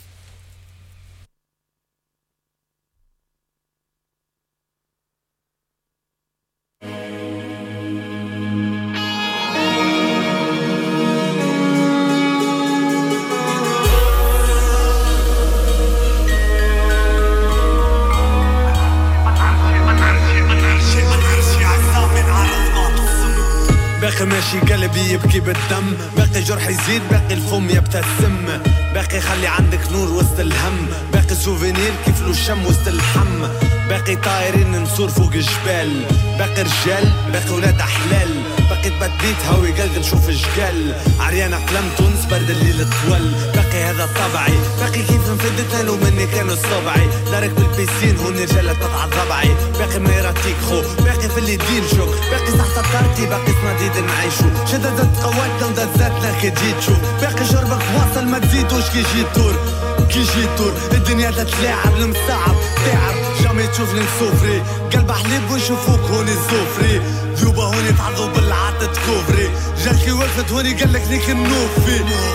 باقي ماشي قلبي يبكي بالدم، باقي جرح يزيد، باقي الفم يبتسم، باقي خلي عندك نور وسط الهم، باقي سوفينير كيف له الشم وسط اللحم، باقي طايرين نصور فوق الجبال، باقي رجال باقي ولاد احلال، باقي تبديت هوي قلب نشوف الجقال، عريانة قلم تونس برد الليل طول، باقي هذا طبعي، باقي كيف نفدتنا لو مني كانوا صبعي، دارك بالبيسين هون رجالة تقطع ضبعي، باقي ما يراتيك خو، باقي في اللي دين شوك، باقي صح طارتي، باقي صناديد نعيشو، شددت قواتنا ودات ذاتنا كي تجي تشوف، باقي شربك واصل ما تزيدوش كي جي تور، كي جي تور، الدنيا تتلاعب المصعب، تعب، جامي تشوفني نسوفري، قلب حليب ويشوفوك هوني الزوفري، ذيوبة هوني تعضوا بالعطة كوفري، جالكي وقفت هوني قالك نيك النوفي،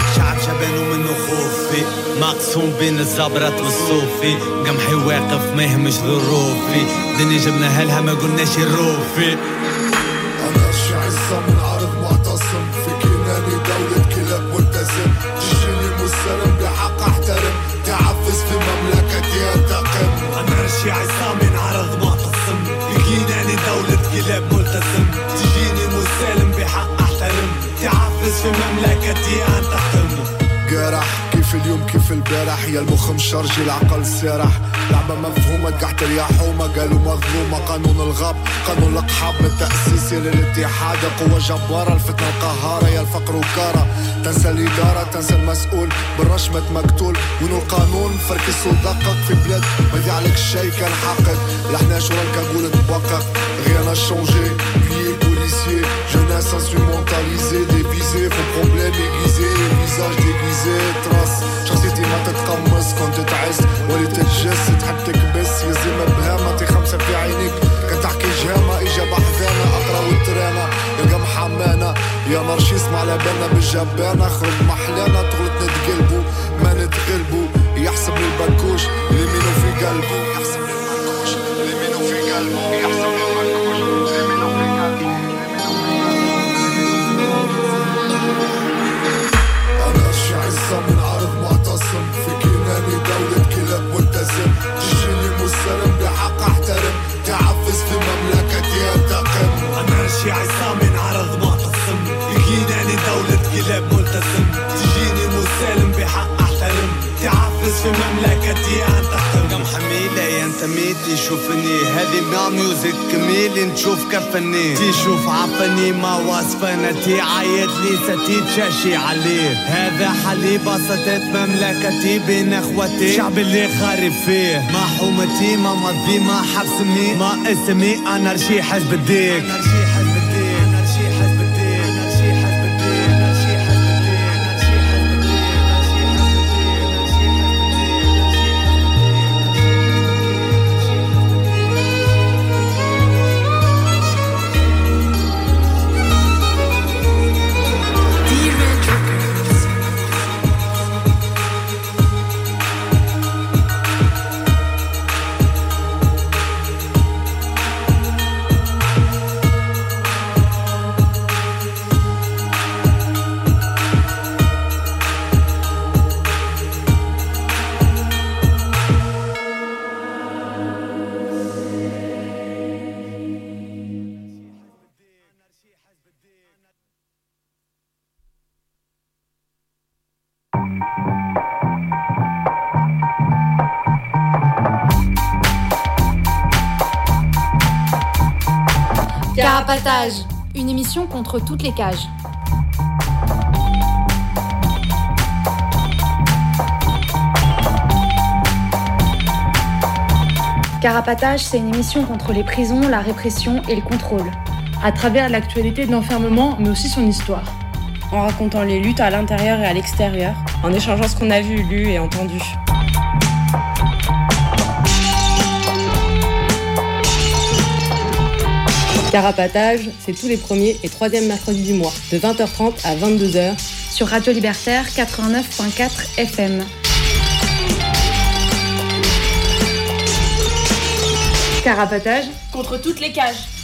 شعب شبان ومنه خوفي مقسوم بين الزبرات والصوفي قمحي واقف ما يهمش ظروفي دنيا جبنا هلها ما قلناش الروفي أنا عزة من عرض معتصم في كناني دولة كلاب ملتزم تجيني مسلم بحق احترم تعفز في مملكتي انتقم أنا عزة من عرض معتصم في كناني دولة كلاب ملتزم تجيني مسلم بحق احترم تعفز في مملكتي انتقم جرح كيف اليوم كيف البارح يا المخ مشرجي العقل سارح لعبة مفهومة تقعت اليحومة قالوا مظلومة قانون الغاب قانون القحاب من التأسيس للاتحاد قوة جبارة الفتنة القهارة يا الفقر وكارة تنسى الإدارة تنسى المسؤول بالرشمة مقتول ونو القانون فركس ودقق في بلاد ما يضيع عليك الشي كان حقق لحنا شو راك أقول تبقق rien n'a changé plié policier jeunesse instrumentalisée dévisée faux problème aiguisé visage déguisé trace شخصيتي ما تتقمص كنت تعس ولي تتجسد تحب تكبس يزي مبهمة تي خمسة في عينيك كتحكي جهامة إجابة حذانة أقرأ والترانة يلقى محمانة يا مرشي اسمع لبالنا بالجبانة خرج محلانا تغلط نتقلبو ما نتغلبو يحسب لي البكوش اللي مينو في قلبو يحسب لي البكوش اللي مينو في قلبو يحسب لي البكوش اللي مينو في قلبو أنا عزة من عرض معتصم في كناني دولة كلاب ملتزم تجيني مسلم بحق احترم تعفز في مملكتي انتقم أنا عزة من عرض معتصم في كناني دولة كلاب ملتزم تجيني مسلم بحق احترم تعفز في مملكتي انتقم كم حميلة ينتمي تشوفني هذه ما ميوزك كميلي نشوف كفني تشوف عفني ما وصفنا تي عيط لي ستي تشاشي عليه هذا حالي بسطت مملكتي بين اخوتي شعب اللي خارب فيه ما حومتي ما مضي ما حبسني ما اسمي انا رشي حزب الديك Carapatage, une émission contre toutes les cages. Carapatage, c'est une émission contre les prisons, la répression et le contrôle. À travers l'actualité de l'enfermement, mais aussi son histoire. En racontant les luttes à l'intérieur et à l'extérieur. En échangeant ce qu'on a vu, lu et entendu. Carapatage, c'est tous les premiers et troisièmes mercredis du mois, de 20h30 à 22h, sur Radio Libertaire 89.4 FM. Carapatage contre toutes les cages.